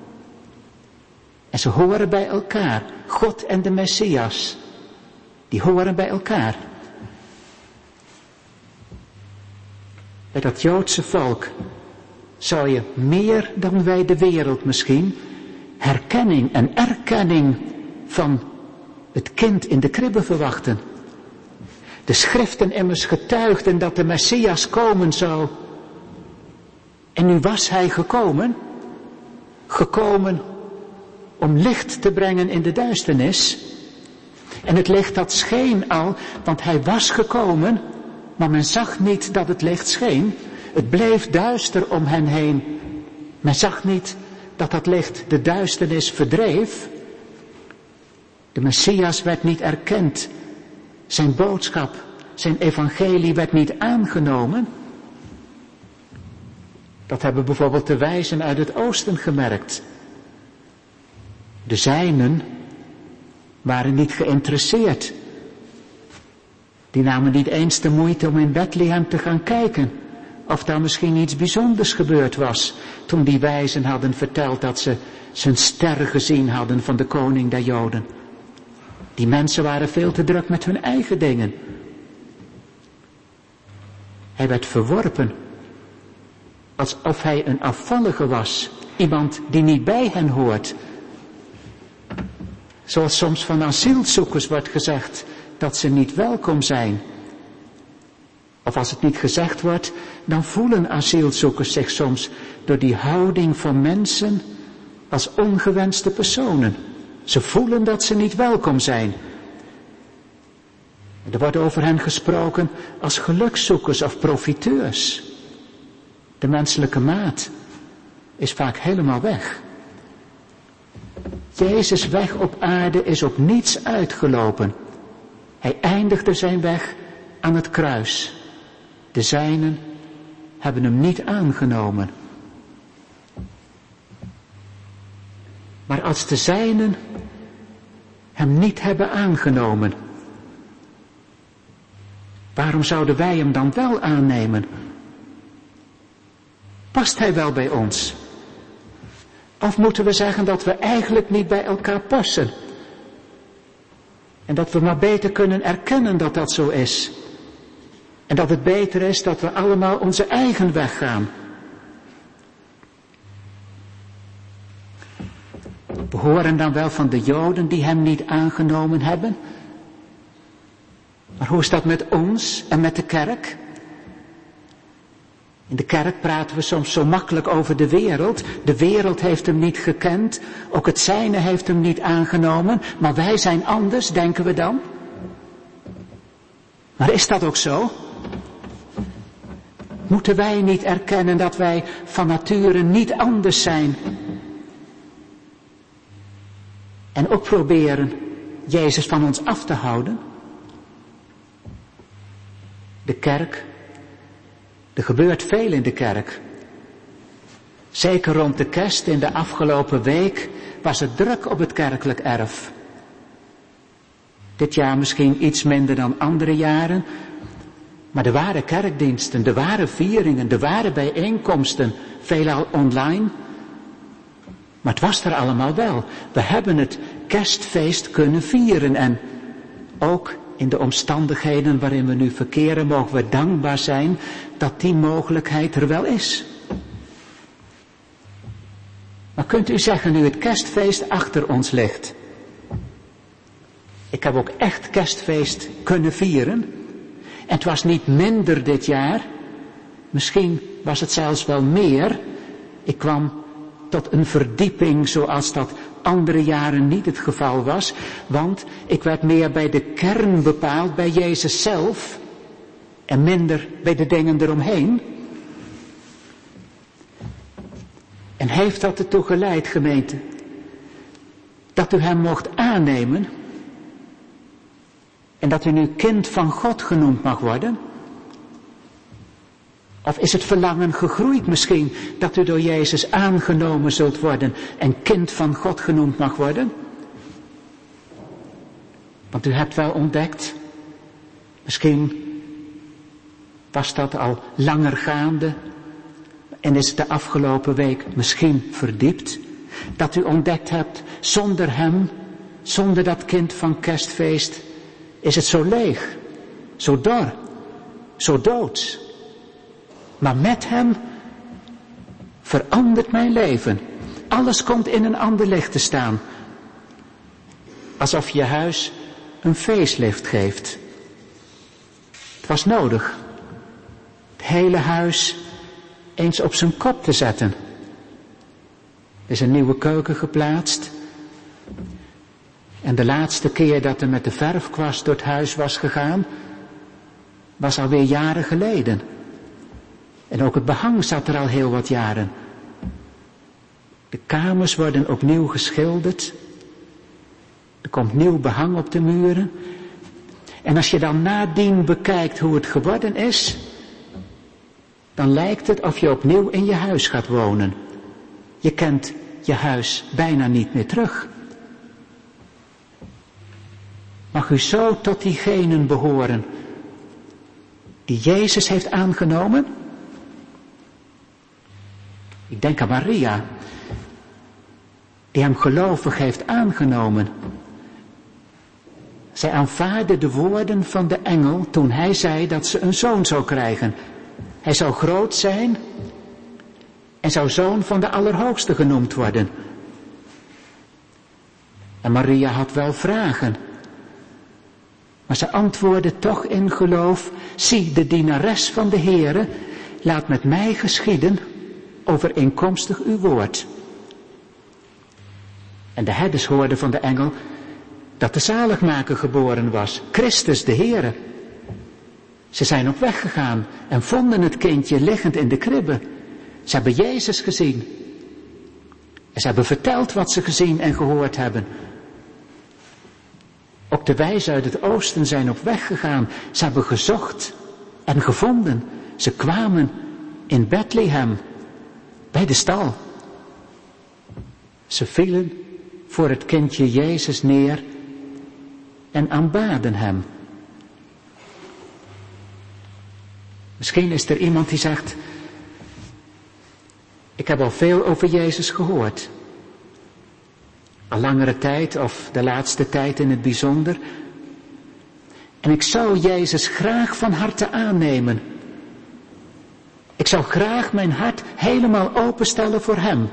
En ze horen bij elkaar. God en de Messias. Die horen bij elkaar. Bij dat Joodse volk zou je meer dan wij de wereld misschien herkenning en erkenning van het kind in de kribbe verwachten. De schriften immers getuigden dat de Messias komen zou. En nu was hij gekomen. Gekomen om licht te brengen in de duisternis. En het licht dat scheen al, want hij was gekomen. Maar men zag niet dat het licht scheen. Het bleef duister om hen heen. Men zag niet dat dat licht de duisternis verdreef. De Messias werd niet erkend. Zijn boodschap, zijn evangelie werd niet aangenomen. Dat hebben bijvoorbeeld de wijzen uit het oosten gemerkt. De zijnen waren niet geïnteresseerd. Die namen niet eens de moeite om in Bethlehem te gaan kijken of daar misschien iets bijzonders gebeurd was toen die wijzen hadden verteld dat ze zijn ster gezien hadden van de koning der Joden. Die mensen waren veel te druk met hun eigen dingen. Hij werd verworpen, alsof hij een afvallige was, iemand die niet bij hen hoort. Zoals soms van asielzoekers wordt gezegd dat ze niet welkom zijn. Of als het niet gezegd wordt, dan voelen asielzoekers zich soms door die houding van mensen als ongewenste personen. Ze voelen dat ze niet welkom zijn. Er wordt over hen gesproken als gelukzoekers of profiteurs. De menselijke maat is vaak helemaal weg. Jezus' weg op aarde is op niets uitgelopen. Hij eindigde zijn weg aan het kruis. De zijnen hebben hem niet aangenomen. Maar als de zijnen hem niet hebben aangenomen, waarom zouden wij hem dan wel aannemen? Past hij wel bij ons? Of moeten we zeggen dat we eigenlijk niet bij elkaar passen? En dat we maar beter kunnen erkennen dat dat zo is. En dat het beter is dat we allemaal onze eigen weg gaan. We horen dan wel van de Joden die hem niet aangenomen hebben. Maar hoe is dat met ons en met de kerk? In de kerk praten we soms zo makkelijk over de wereld. De wereld heeft hem niet gekend. Ook het zijne heeft hem niet aangenomen. Maar wij zijn anders, denken we dan. Maar is dat ook zo? Moeten wij niet erkennen dat wij van nature niet anders zijn? En ook proberen Jezus van ons af te houden? De kerk. Er gebeurt veel in de kerk. Zeker rond de kerst in de afgelopen week was het druk op het kerkelijk erf. Dit jaar misschien iets minder dan andere jaren. Maar er waren kerkdiensten, er waren vieringen, er waren bijeenkomsten, veelal online. Maar het was er allemaal wel. We hebben het kerstfeest kunnen vieren en ook in de omstandigheden waarin we nu verkeren mogen we dankbaar zijn dat die mogelijkheid er wel is. Maar kunt u zeggen nu het kerstfeest achter ons ligt? Ik heb ook echt kerstfeest kunnen vieren. En het was niet minder dit jaar. Misschien was het zelfs wel meer. Ik kwam tot een verdieping zoals dat andere jaren niet het geval was. Want ik werd meer bij de kern bepaald, bij Jezus zelf. En minder bij de dingen eromheen. En heeft dat ertoe geleid, gemeente, dat u hem mocht aannemen en dat u nu kind van God genoemd mag worden? Of is het verlangen gegroeid misschien dat u door Jezus aangenomen zult worden en kind van God genoemd mag worden? Want u hebt wel ontdekt, misschien was dat al langer gaande en is de afgelopen week misschien verdiept, dat u ontdekt hebt, zonder hem, zonder dat kind van kerstfeest, is het zo leeg, zo dor, zo doods. Maar met hem verandert mijn leven. Alles komt in een ander licht te staan. Alsof je huis een facelift geeft. Het was nodig. Het hele huis eens op zijn kop te zetten. Er is een nieuwe keuken geplaatst. En de laatste keer dat er met de verfkwast door het huis was gegaan, was alweer jaren geleden. En ook het behang zat er al heel wat jaren. De kamers worden opnieuw geschilderd. Er komt nieuw behang op de muren. En als je dan nadien bekijkt hoe het geworden is, dan lijkt het of je opnieuw in je huis gaat wonen. Je kent je huis bijna niet meer terug. Mag u zo tot diegenen behoren die Jezus heeft aangenomen? Ik denk aan Maria, die hem gelovig heeft aangenomen. Zij aanvaarde de woorden van de engel toen hij zei dat ze een zoon zou krijgen. Hij zou groot zijn en zou zoon van de Allerhoogste genoemd worden. En Maria had wel vragen. Maar ze antwoordde toch in geloof, zie de dienares van de Heere, laat met mij geschieden overeenkomstig uw woord. En de herders hoorden van de engel dat de zaligmaker geboren was, Christus de Heere. Ze zijn op weg gegaan en vonden het kindje liggend in de kribbe. Ze hebben Jezus gezien. En ze hebben verteld wat ze gezien en gehoord hebben. Ook de wijzen uit het oosten zijn op weg gegaan. Ze hebben gezocht en gevonden. Ze kwamen in Bethlehem, bij de stal. Ze vielen voor het kindje Jezus neer en aanbaden hem. Misschien is er iemand die zegt, ik heb al veel over Jezus gehoord. Al langere tijd of de laatste tijd in het bijzonder. En ik zou Jezus graag van harte aannemen. Ik zou graag mijn hart helemaal openstellen voor hem.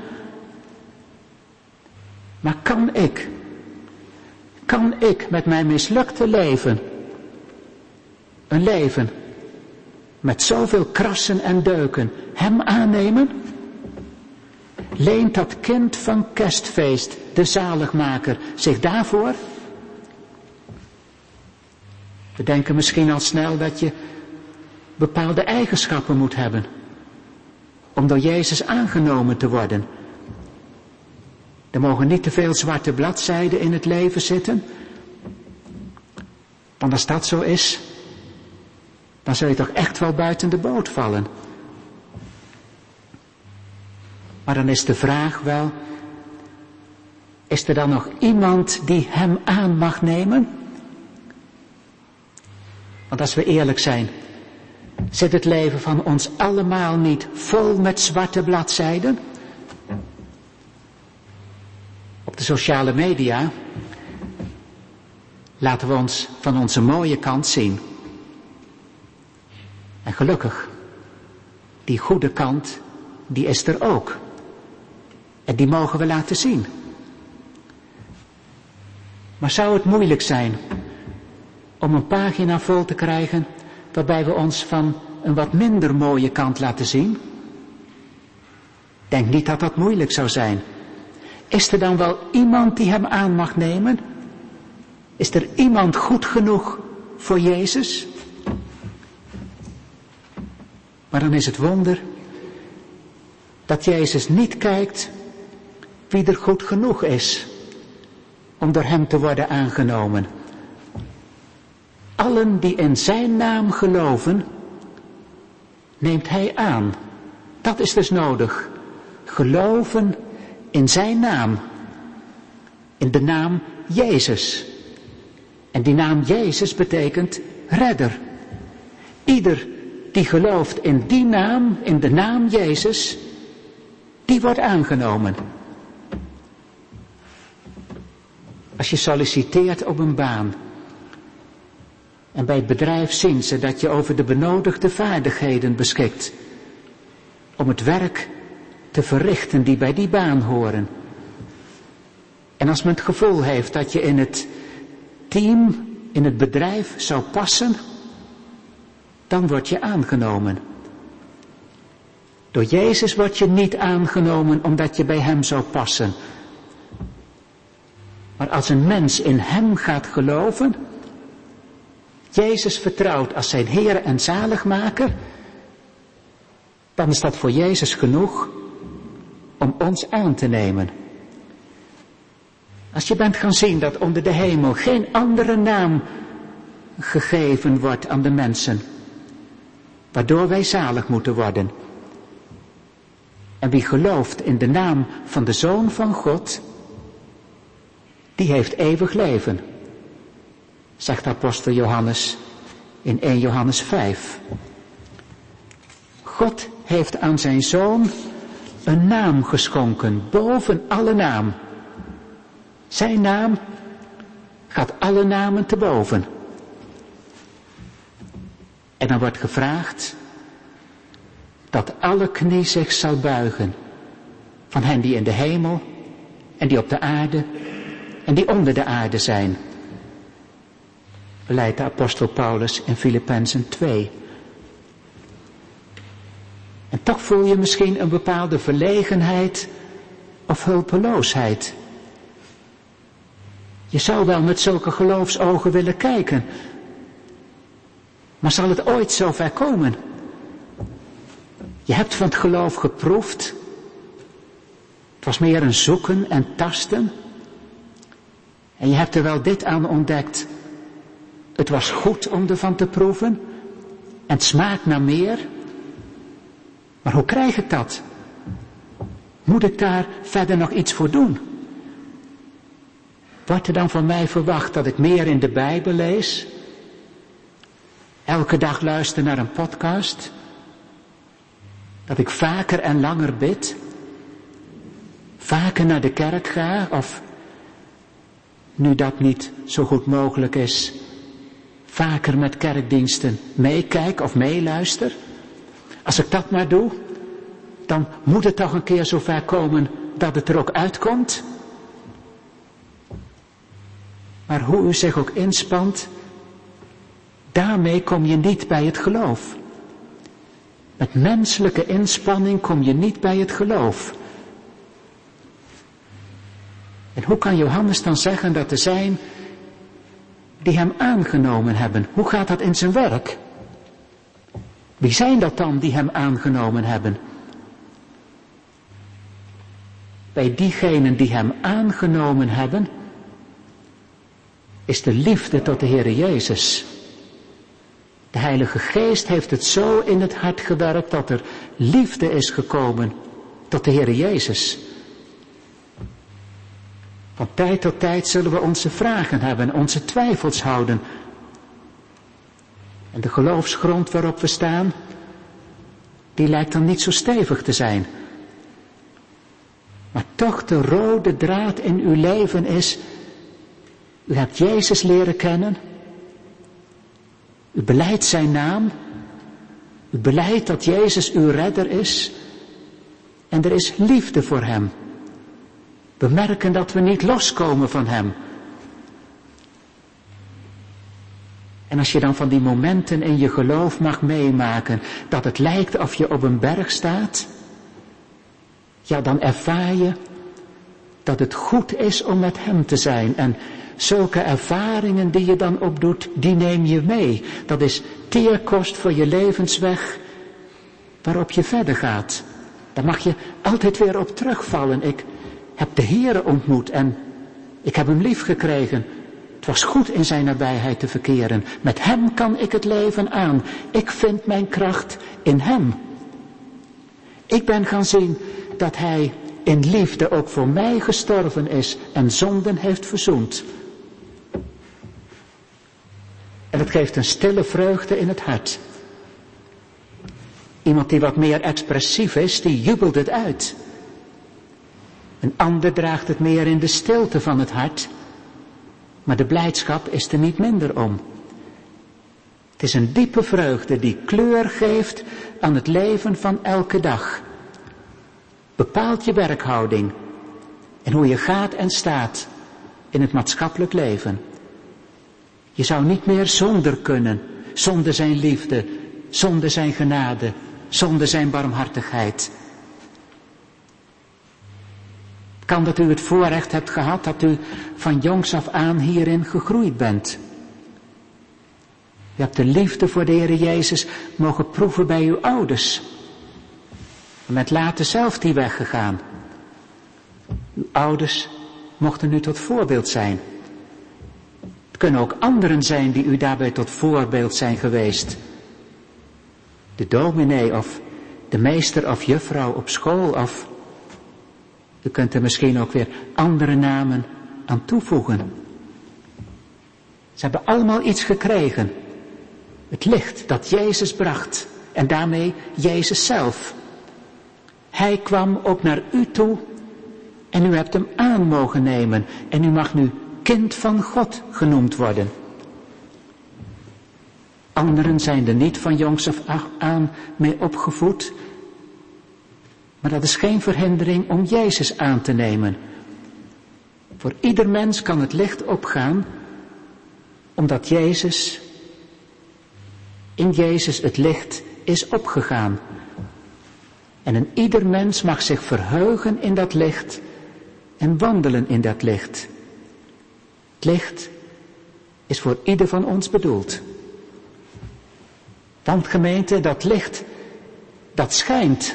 Maar kan ik, kan ik met mijn mislukte leven, een leven met zoveel krassen en deuken hem aannemen? Leent dat kind van kerstfeest, de zaligmaker, zich daarvoor? We denken misschien al snel dat je bepaalde eigenschappen moet hebben om door Jezus aangenomen te worden. Er mogen niet te veel zwarte bladzijden in het leven zitten. Want als dat zo is, dan zul je toch echt wel buiten de boot vallen. Maar dan is de vraag wel, is er dan nog iemand die hem aan mag nemen? Want als we eerlijk zijn, zit het leven van ons allemaal niet vol met zwarte bladzijden? Op de sociale media laten we ons van onze mooie kant zien. En gelukkig, die goede kant, die is er ook. En die mogen we laten zien. Maar zou het moeilijk zijn om een pagina vol te krijgen waarbij we ons van een wat minder mooie kant laten zien? Denk niet dat dat moeilijk zou zijn. Is er dan wel iemand die hem aan mag nemen? Is er iemand goed genoeg voor Jezus? Maar dan is het wonder dat Jezus niet kijkt wie er goed genoeg is om door hem te worden aangenomen. Allen die in zijn naam geloven, neemt hij aan. Dat is dus nodig. Geloven in zijn naam. In de naam Jezus. En die naam Jezus betekent redder. Ieder die gelooft in die naam, in de naam Jezus, die wordt aangenomen. Als je solliciteert op een baan en bij het bedrijf zien ze dat je over de benodigde vaardigheden beschikt om het werk te verrichten die bij die baan horen. En als men het gevoel heeft dat je in het team, in het bedrijf zou passen, dan word je aangenomen. Door Jezus word je niet aangenomen omdat je bij hem zou passen. Maar als een mens in hem gaat geloven, Jezus vertrouwt als zijn Heer en zaligmaker, dan is dat voor Jezus genoeg om ons aan te nemen. Als je bent gaan zien dat onder de hemel geen andere naam gegeven wordt aan de mensen, waardoor wij zalig moeten worden. En wie gelooft in de naam van de Zoon van God, die heeft eeuwig leven, zegt apostel Johannes in eerste Johannes vijf. God heeft aan zijn Zoon een naam geschonken, boven alle naam. Zijn naam gaat alle namen te boven. En dan wordt gevraagd dat alle knie zich zal buigen, van hen die in de hemel en die op de aarde en die onder de aarde zijn. Beleidt de apostel Paulus in Filippenzen twee. En toch voel je misschien een bepaalde verlegenheid of hulpeloosheid. Je zou wel met zulke geloofsogen willen kijken. Maar zal het ooit zo ver komen? Je hebt van het geloof geproefd. Het was meer een zoeken en tasten. En je hebt er wel dit aan ontdekt. Het was goed om ervan te proeven. En het smaakt naar meer. Maar hoe krijg ik dat? Moet ik daar verder nog iets voor doen? Wordt er dan van mij verwacht dat ik meer in de Bijbel lees? Elke dag luister naar een podcast? Dat ik vaker en langer bid? Vaker naar de kerk ga? Of, nu dat niet zo goed mogelijk is, vaker met kerkdiensten meekijk of meeluister? Als ik dat maar doe, dan moet het toch een keer zo ver komen dat het er ook uitkomt. Maar hoe u zich ook inspant, daarmee kom je niet bij het geloof. Met menselijke inspanning kom je niet bij het geloof. En hoe kan Johannes dan zeggen dat er zijn die hem aangenomen hebben? Hoe gaat dat in zijn werk? Wie zijn dat dan die hem aangenomen hebben? Bij diegenen die hem aangenomen hebben, is de liefde tot de Heere Jezus. De Heilige Geest heeft het zo in het hart gewerkt dat er liefde is gekomen tot de Heere Jezus. Van tijd tot tijd zullen we onze vragen hebben, onze twijfels houden. En de geloofsgrond waarop we staan, die lijkt dan niet zo stevig te zijn. Maar toch de rode draad in uw leven is, u hebt Jezus leren kennen, u belijdt zijn naam, u belijdt dat Jezus uw redder is en er is liefde voor hem. We merken dat we niet loskomen van hem. En als je dan van die momenten in je geloof mag meemaken, dat het lijkt of je op een berg staat, ja, dan ervaar je dat het goed is om met hem te zijn. En zulke ervaringen die je dan opdoet, die neem je mee. Dat is teerkost voor je levensweg waarop je verder gaat. Daar mag je altijd weer op terugvallen. Ik heb de Heere ontmoet en ik heb hem lief gekregen. Het was goed in zijn nabijheid te verkeren. Met hem kan ik het leven aan. Ik vind mijn kracht in hem. Ik ben gaan zien dat hij in liefde ook voor mij gestorven is en zonden heeft verzoend. En het geeft een stille vreugde in het hart. Iemand die wat meer expressief is, die jubelt het uit. Een ander draagt het meer in de stilte van het hart. Maar de blijdschap is er niet minder om. Het is een diepe vreugde die kleur geeft aan het leven van elke dag. Bepaalt je werkhouding en hoe je gaat en staat in het maatschappelijk leven. Je zou niet meer zonder kunnen, zonder zijn liefde, zonder zijn genade, zonder zijn barmhartigheid. Kan dat u het voorrecht hebt gehad dat u van jongs af aan hierin gegroeid bent. U hebt de liefde voor de Heere Jezus mogen proeven bij uw ouders. En met later zelf die weg gegaan. Uw ouders mochten u tot voorbeeld zijn. Het kunnen ook anderen zijn die u daarbij tot voorbeeld zijn geweest. De dominee of de meester of juffrouw op school of... U kunt er misschien ook weer andere namen aan toevoegen. Ze hebben allemaal iets gekregen. Het licht dat Jezus bracht. En daarmee Jezus zelf. Hij kwam ook naar u toe. En u hebt hem aan mogen nemen. En u mag nu kind van God genoemd worden. Anderen zijn er niet van jongs af aan mee opgevoed. Maar dat is geen verhindering om Jezus aan te nemen. Voor ieder mens kan het licht opgaan, omdat Jezus, in Jezus het licht is opgegaan. En een ieder mens mag zich verheugen in dat licht en wandelen in dat licht. Het licht is voor ieder van ons bedoeld. Want gemeente, dat licht, dat schijnt,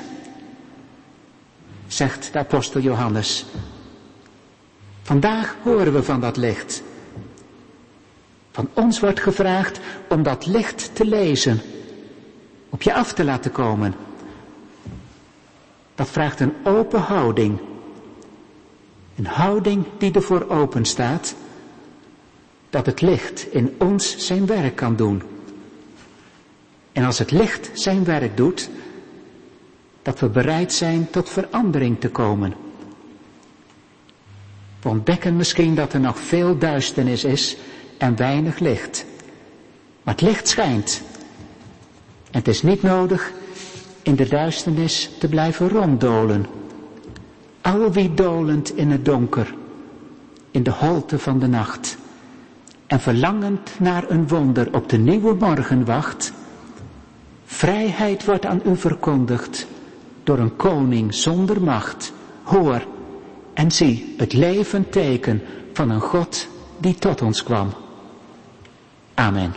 zegt de apostel Johannes. Vandaag horen we van dat licht. Van ons wordt gevraagd om dat licht te lezen, op je af te laten komen. Dat vraagt een open houding. Een houding die ervoor open staat, dat het licht in ons zijn werk kan doen. En als het licht zijn werk doet, dat we bereid zijn tot verandering te komen. We ontdekken misschien dat er nog veel duisternis is en weinig licht. Maar het licht schijnt. En het is niet nodig in de duisternis te blijven ronddolen. Al wie dolend in het donker, in de holte van de nacht, en verlangend naar een wonder op de nieuwe morgen wacht, Vrijheid wordt aan u verkondigd door een koning zonder macht. Hoor en zie het levend teken van een God die tot ons kwam. Amen.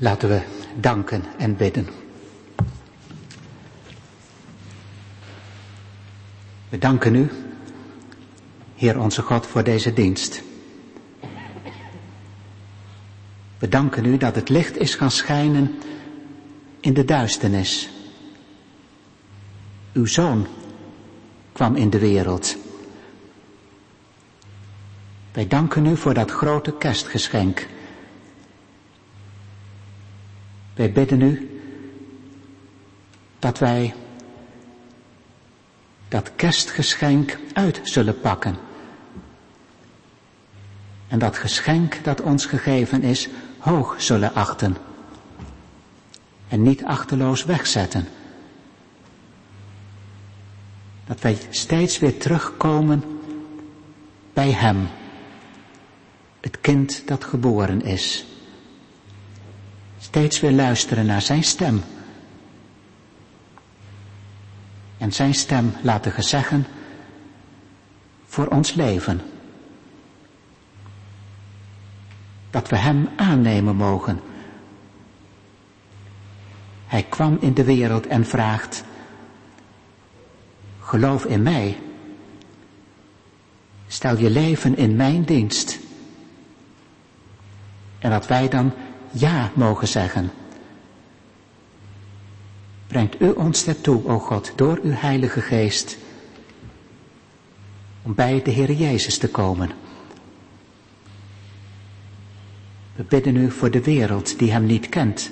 Laten we danken en bidden. We danken u, Heer onze God, voor deze dienst. We danken u dat het licht is gaan schijnen in de duisternis. Uw Zoon kwam in de wereld. Wij danken u voor dat grote kerstgeschenk. Wij bidden u dat wij dat kerstgeschenk uit zullen pakken. En dat geschenk dat ons gegeven is, hoog zullen achten. En niet achterloos wegzetten. Dat wij steeds weer terugkomen bij Hem. Het kind dat geboren is. Steeds weer luisteren naar zijn stem. En zijn stem laten gezeggen voor ons leven. Dat we hem aannemen mogen. Hij kwam in de wereld en vraagt: geloof in mij. Stel je leven in mijn dienst. En dat wij dan ja mogen zeggen. Brengt u ons daartoe, o God, door uw Heilige Geest, om bij de Heer Jezus te komen. We bidden u voor de wereld die hem niet kent.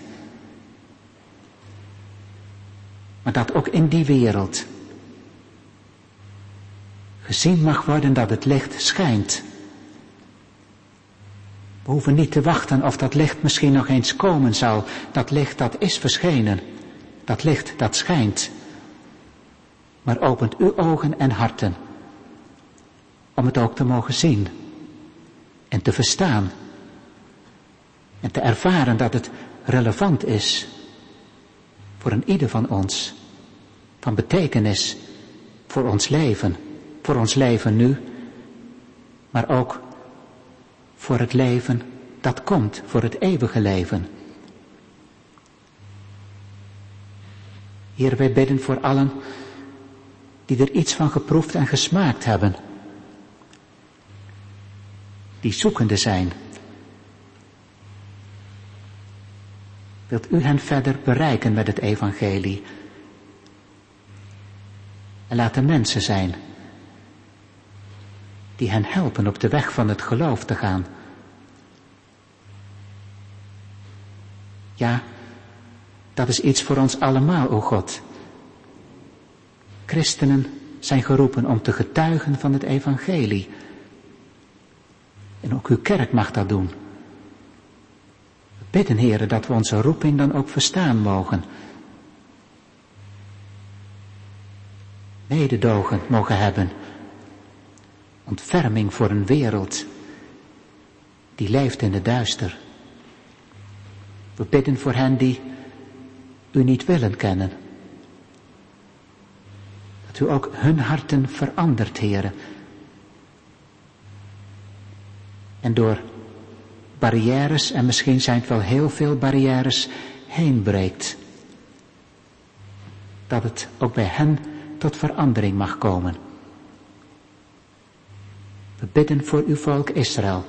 Maar dat ook in die wereld gezien mag worden dat het licht schijnt. We hoeven niet te wachten of dat licht misschien nog eens komen zal. Dat licht dat is verschenen. Dat licht dat schijnt. Maar opent uw ogen en harten. Om het ook te mogen zien. En te verstaan. En te ervaren dat het relevant is. Voor een ieder van ons. Van betekenis. Voor ons leven. Voor ons leven nu. Maar ook voor het leven dat komt. Voor het eeuwige leven. Heer, wij bidden voor allen die er iets van geproefd en gesmaakt hebben. Die zoekende zijn. Wilt u hen verder bereiken met het evangelie? En laat er mensen zijn die hen helpen op de weg van het geloof te gaan. Ja, dat is iets voor ons allemaal, o God. Christenen zijn geroepen om te getuigen van het evangelie. En ook uw kerk mag dat doen. We bidden, Heere, dat we onze roeping dan ook verstaan mogen. Mededogen mogen hebben. Ontferming voor een wereld die leeft in het duister. We bidden voor hen die u niet willen kennen. Dat u ook hun harten verandert, Heere. En door barrières, en misschien zijn het wel heel veel barrières, heen breekt. Dat het ook bij hen tot verandering mag komen. We bidden voor uw volk Israël.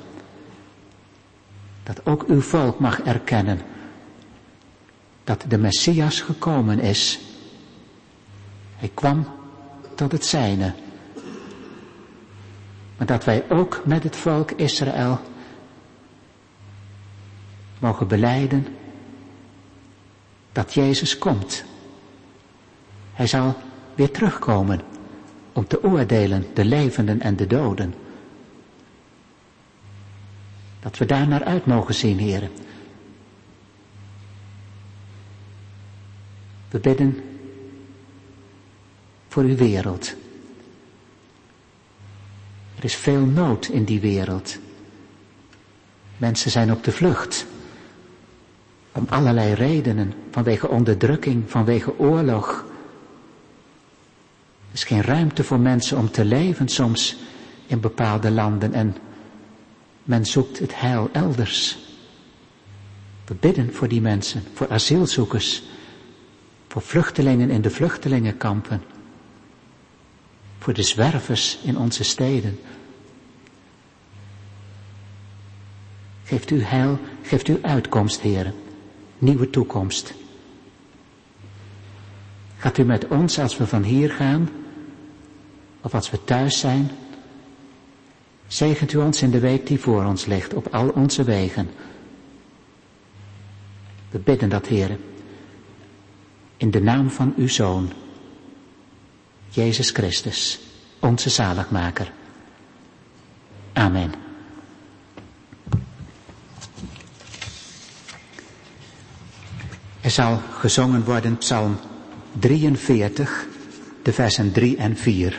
Dat ook uw volk mag erkennen dat de Messias gekomen is. Hij kwam tot het zijne. Maar dat wij ook met het volk Israël mogen belijden dat Jezus komt. Hij zal weer terugkomen om te oordelen de levenden en de doden. Dat we daar naar uit mogen zien, Heere. We bidden voor uw wereld. Er is veel nood in die wereld. Mensen zijn op de vlucht. Om allerlei redenen. Vanwege onderdrukking, vanwege oorlog. Er is geen ruimte voor mensen om te leven soms in bepaalde landen. En men zoekt het heil elders. We bidden voor die mensen, voor asielzoekers, voor vluchtelingen in de vluchtelingenkampen, voor de zwervers in onze steden. Geeft u heil, geeft u uitkomst, Heere, nieuwe toekomst. Gaat u met ons als we van hier gaan, of als we thuis zijn? Zegent u ons in de week die voor ons ligt, op al onze wegen. We bidden dat, Heere, in de naam van uw Zoon, Jezus Christus, onze zaligmaker. Amen. Er zal gezongen worden Psalm drieënveertig, de versen drie en vier.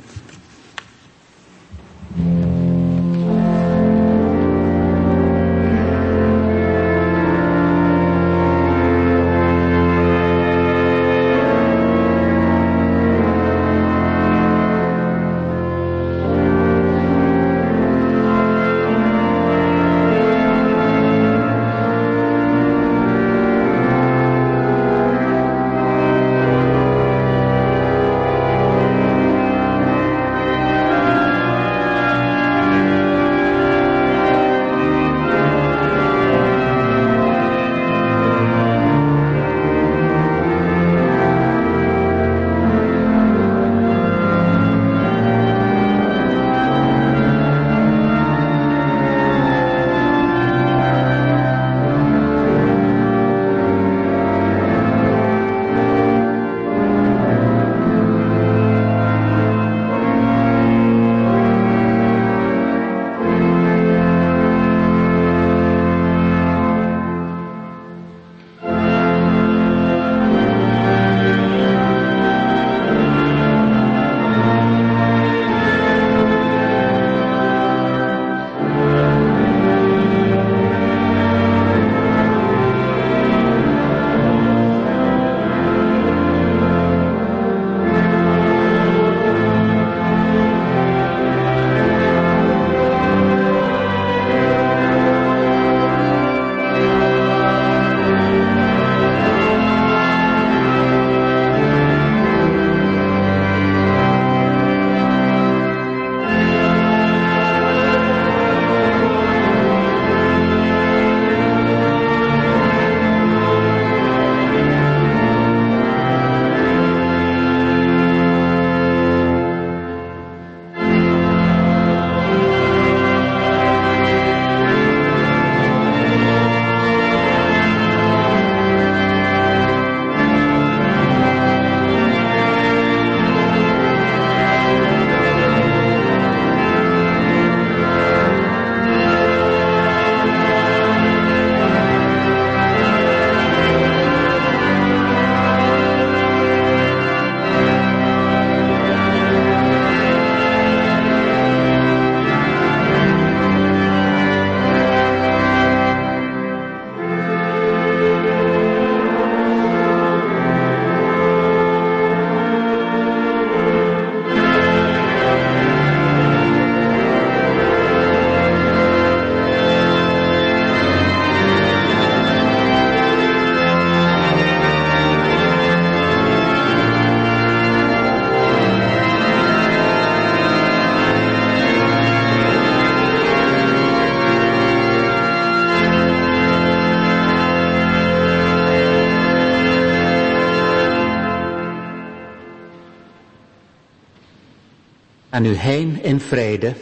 Aan u heen in vrede,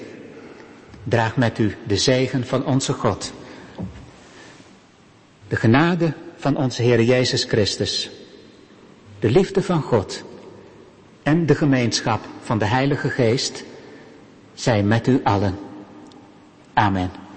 draag met u de zegen van onze God. De genade van onze Heer Jezus Christus, de liefde van God en de gemeenschap van de Heilige Geest zijn met u allen. Amen.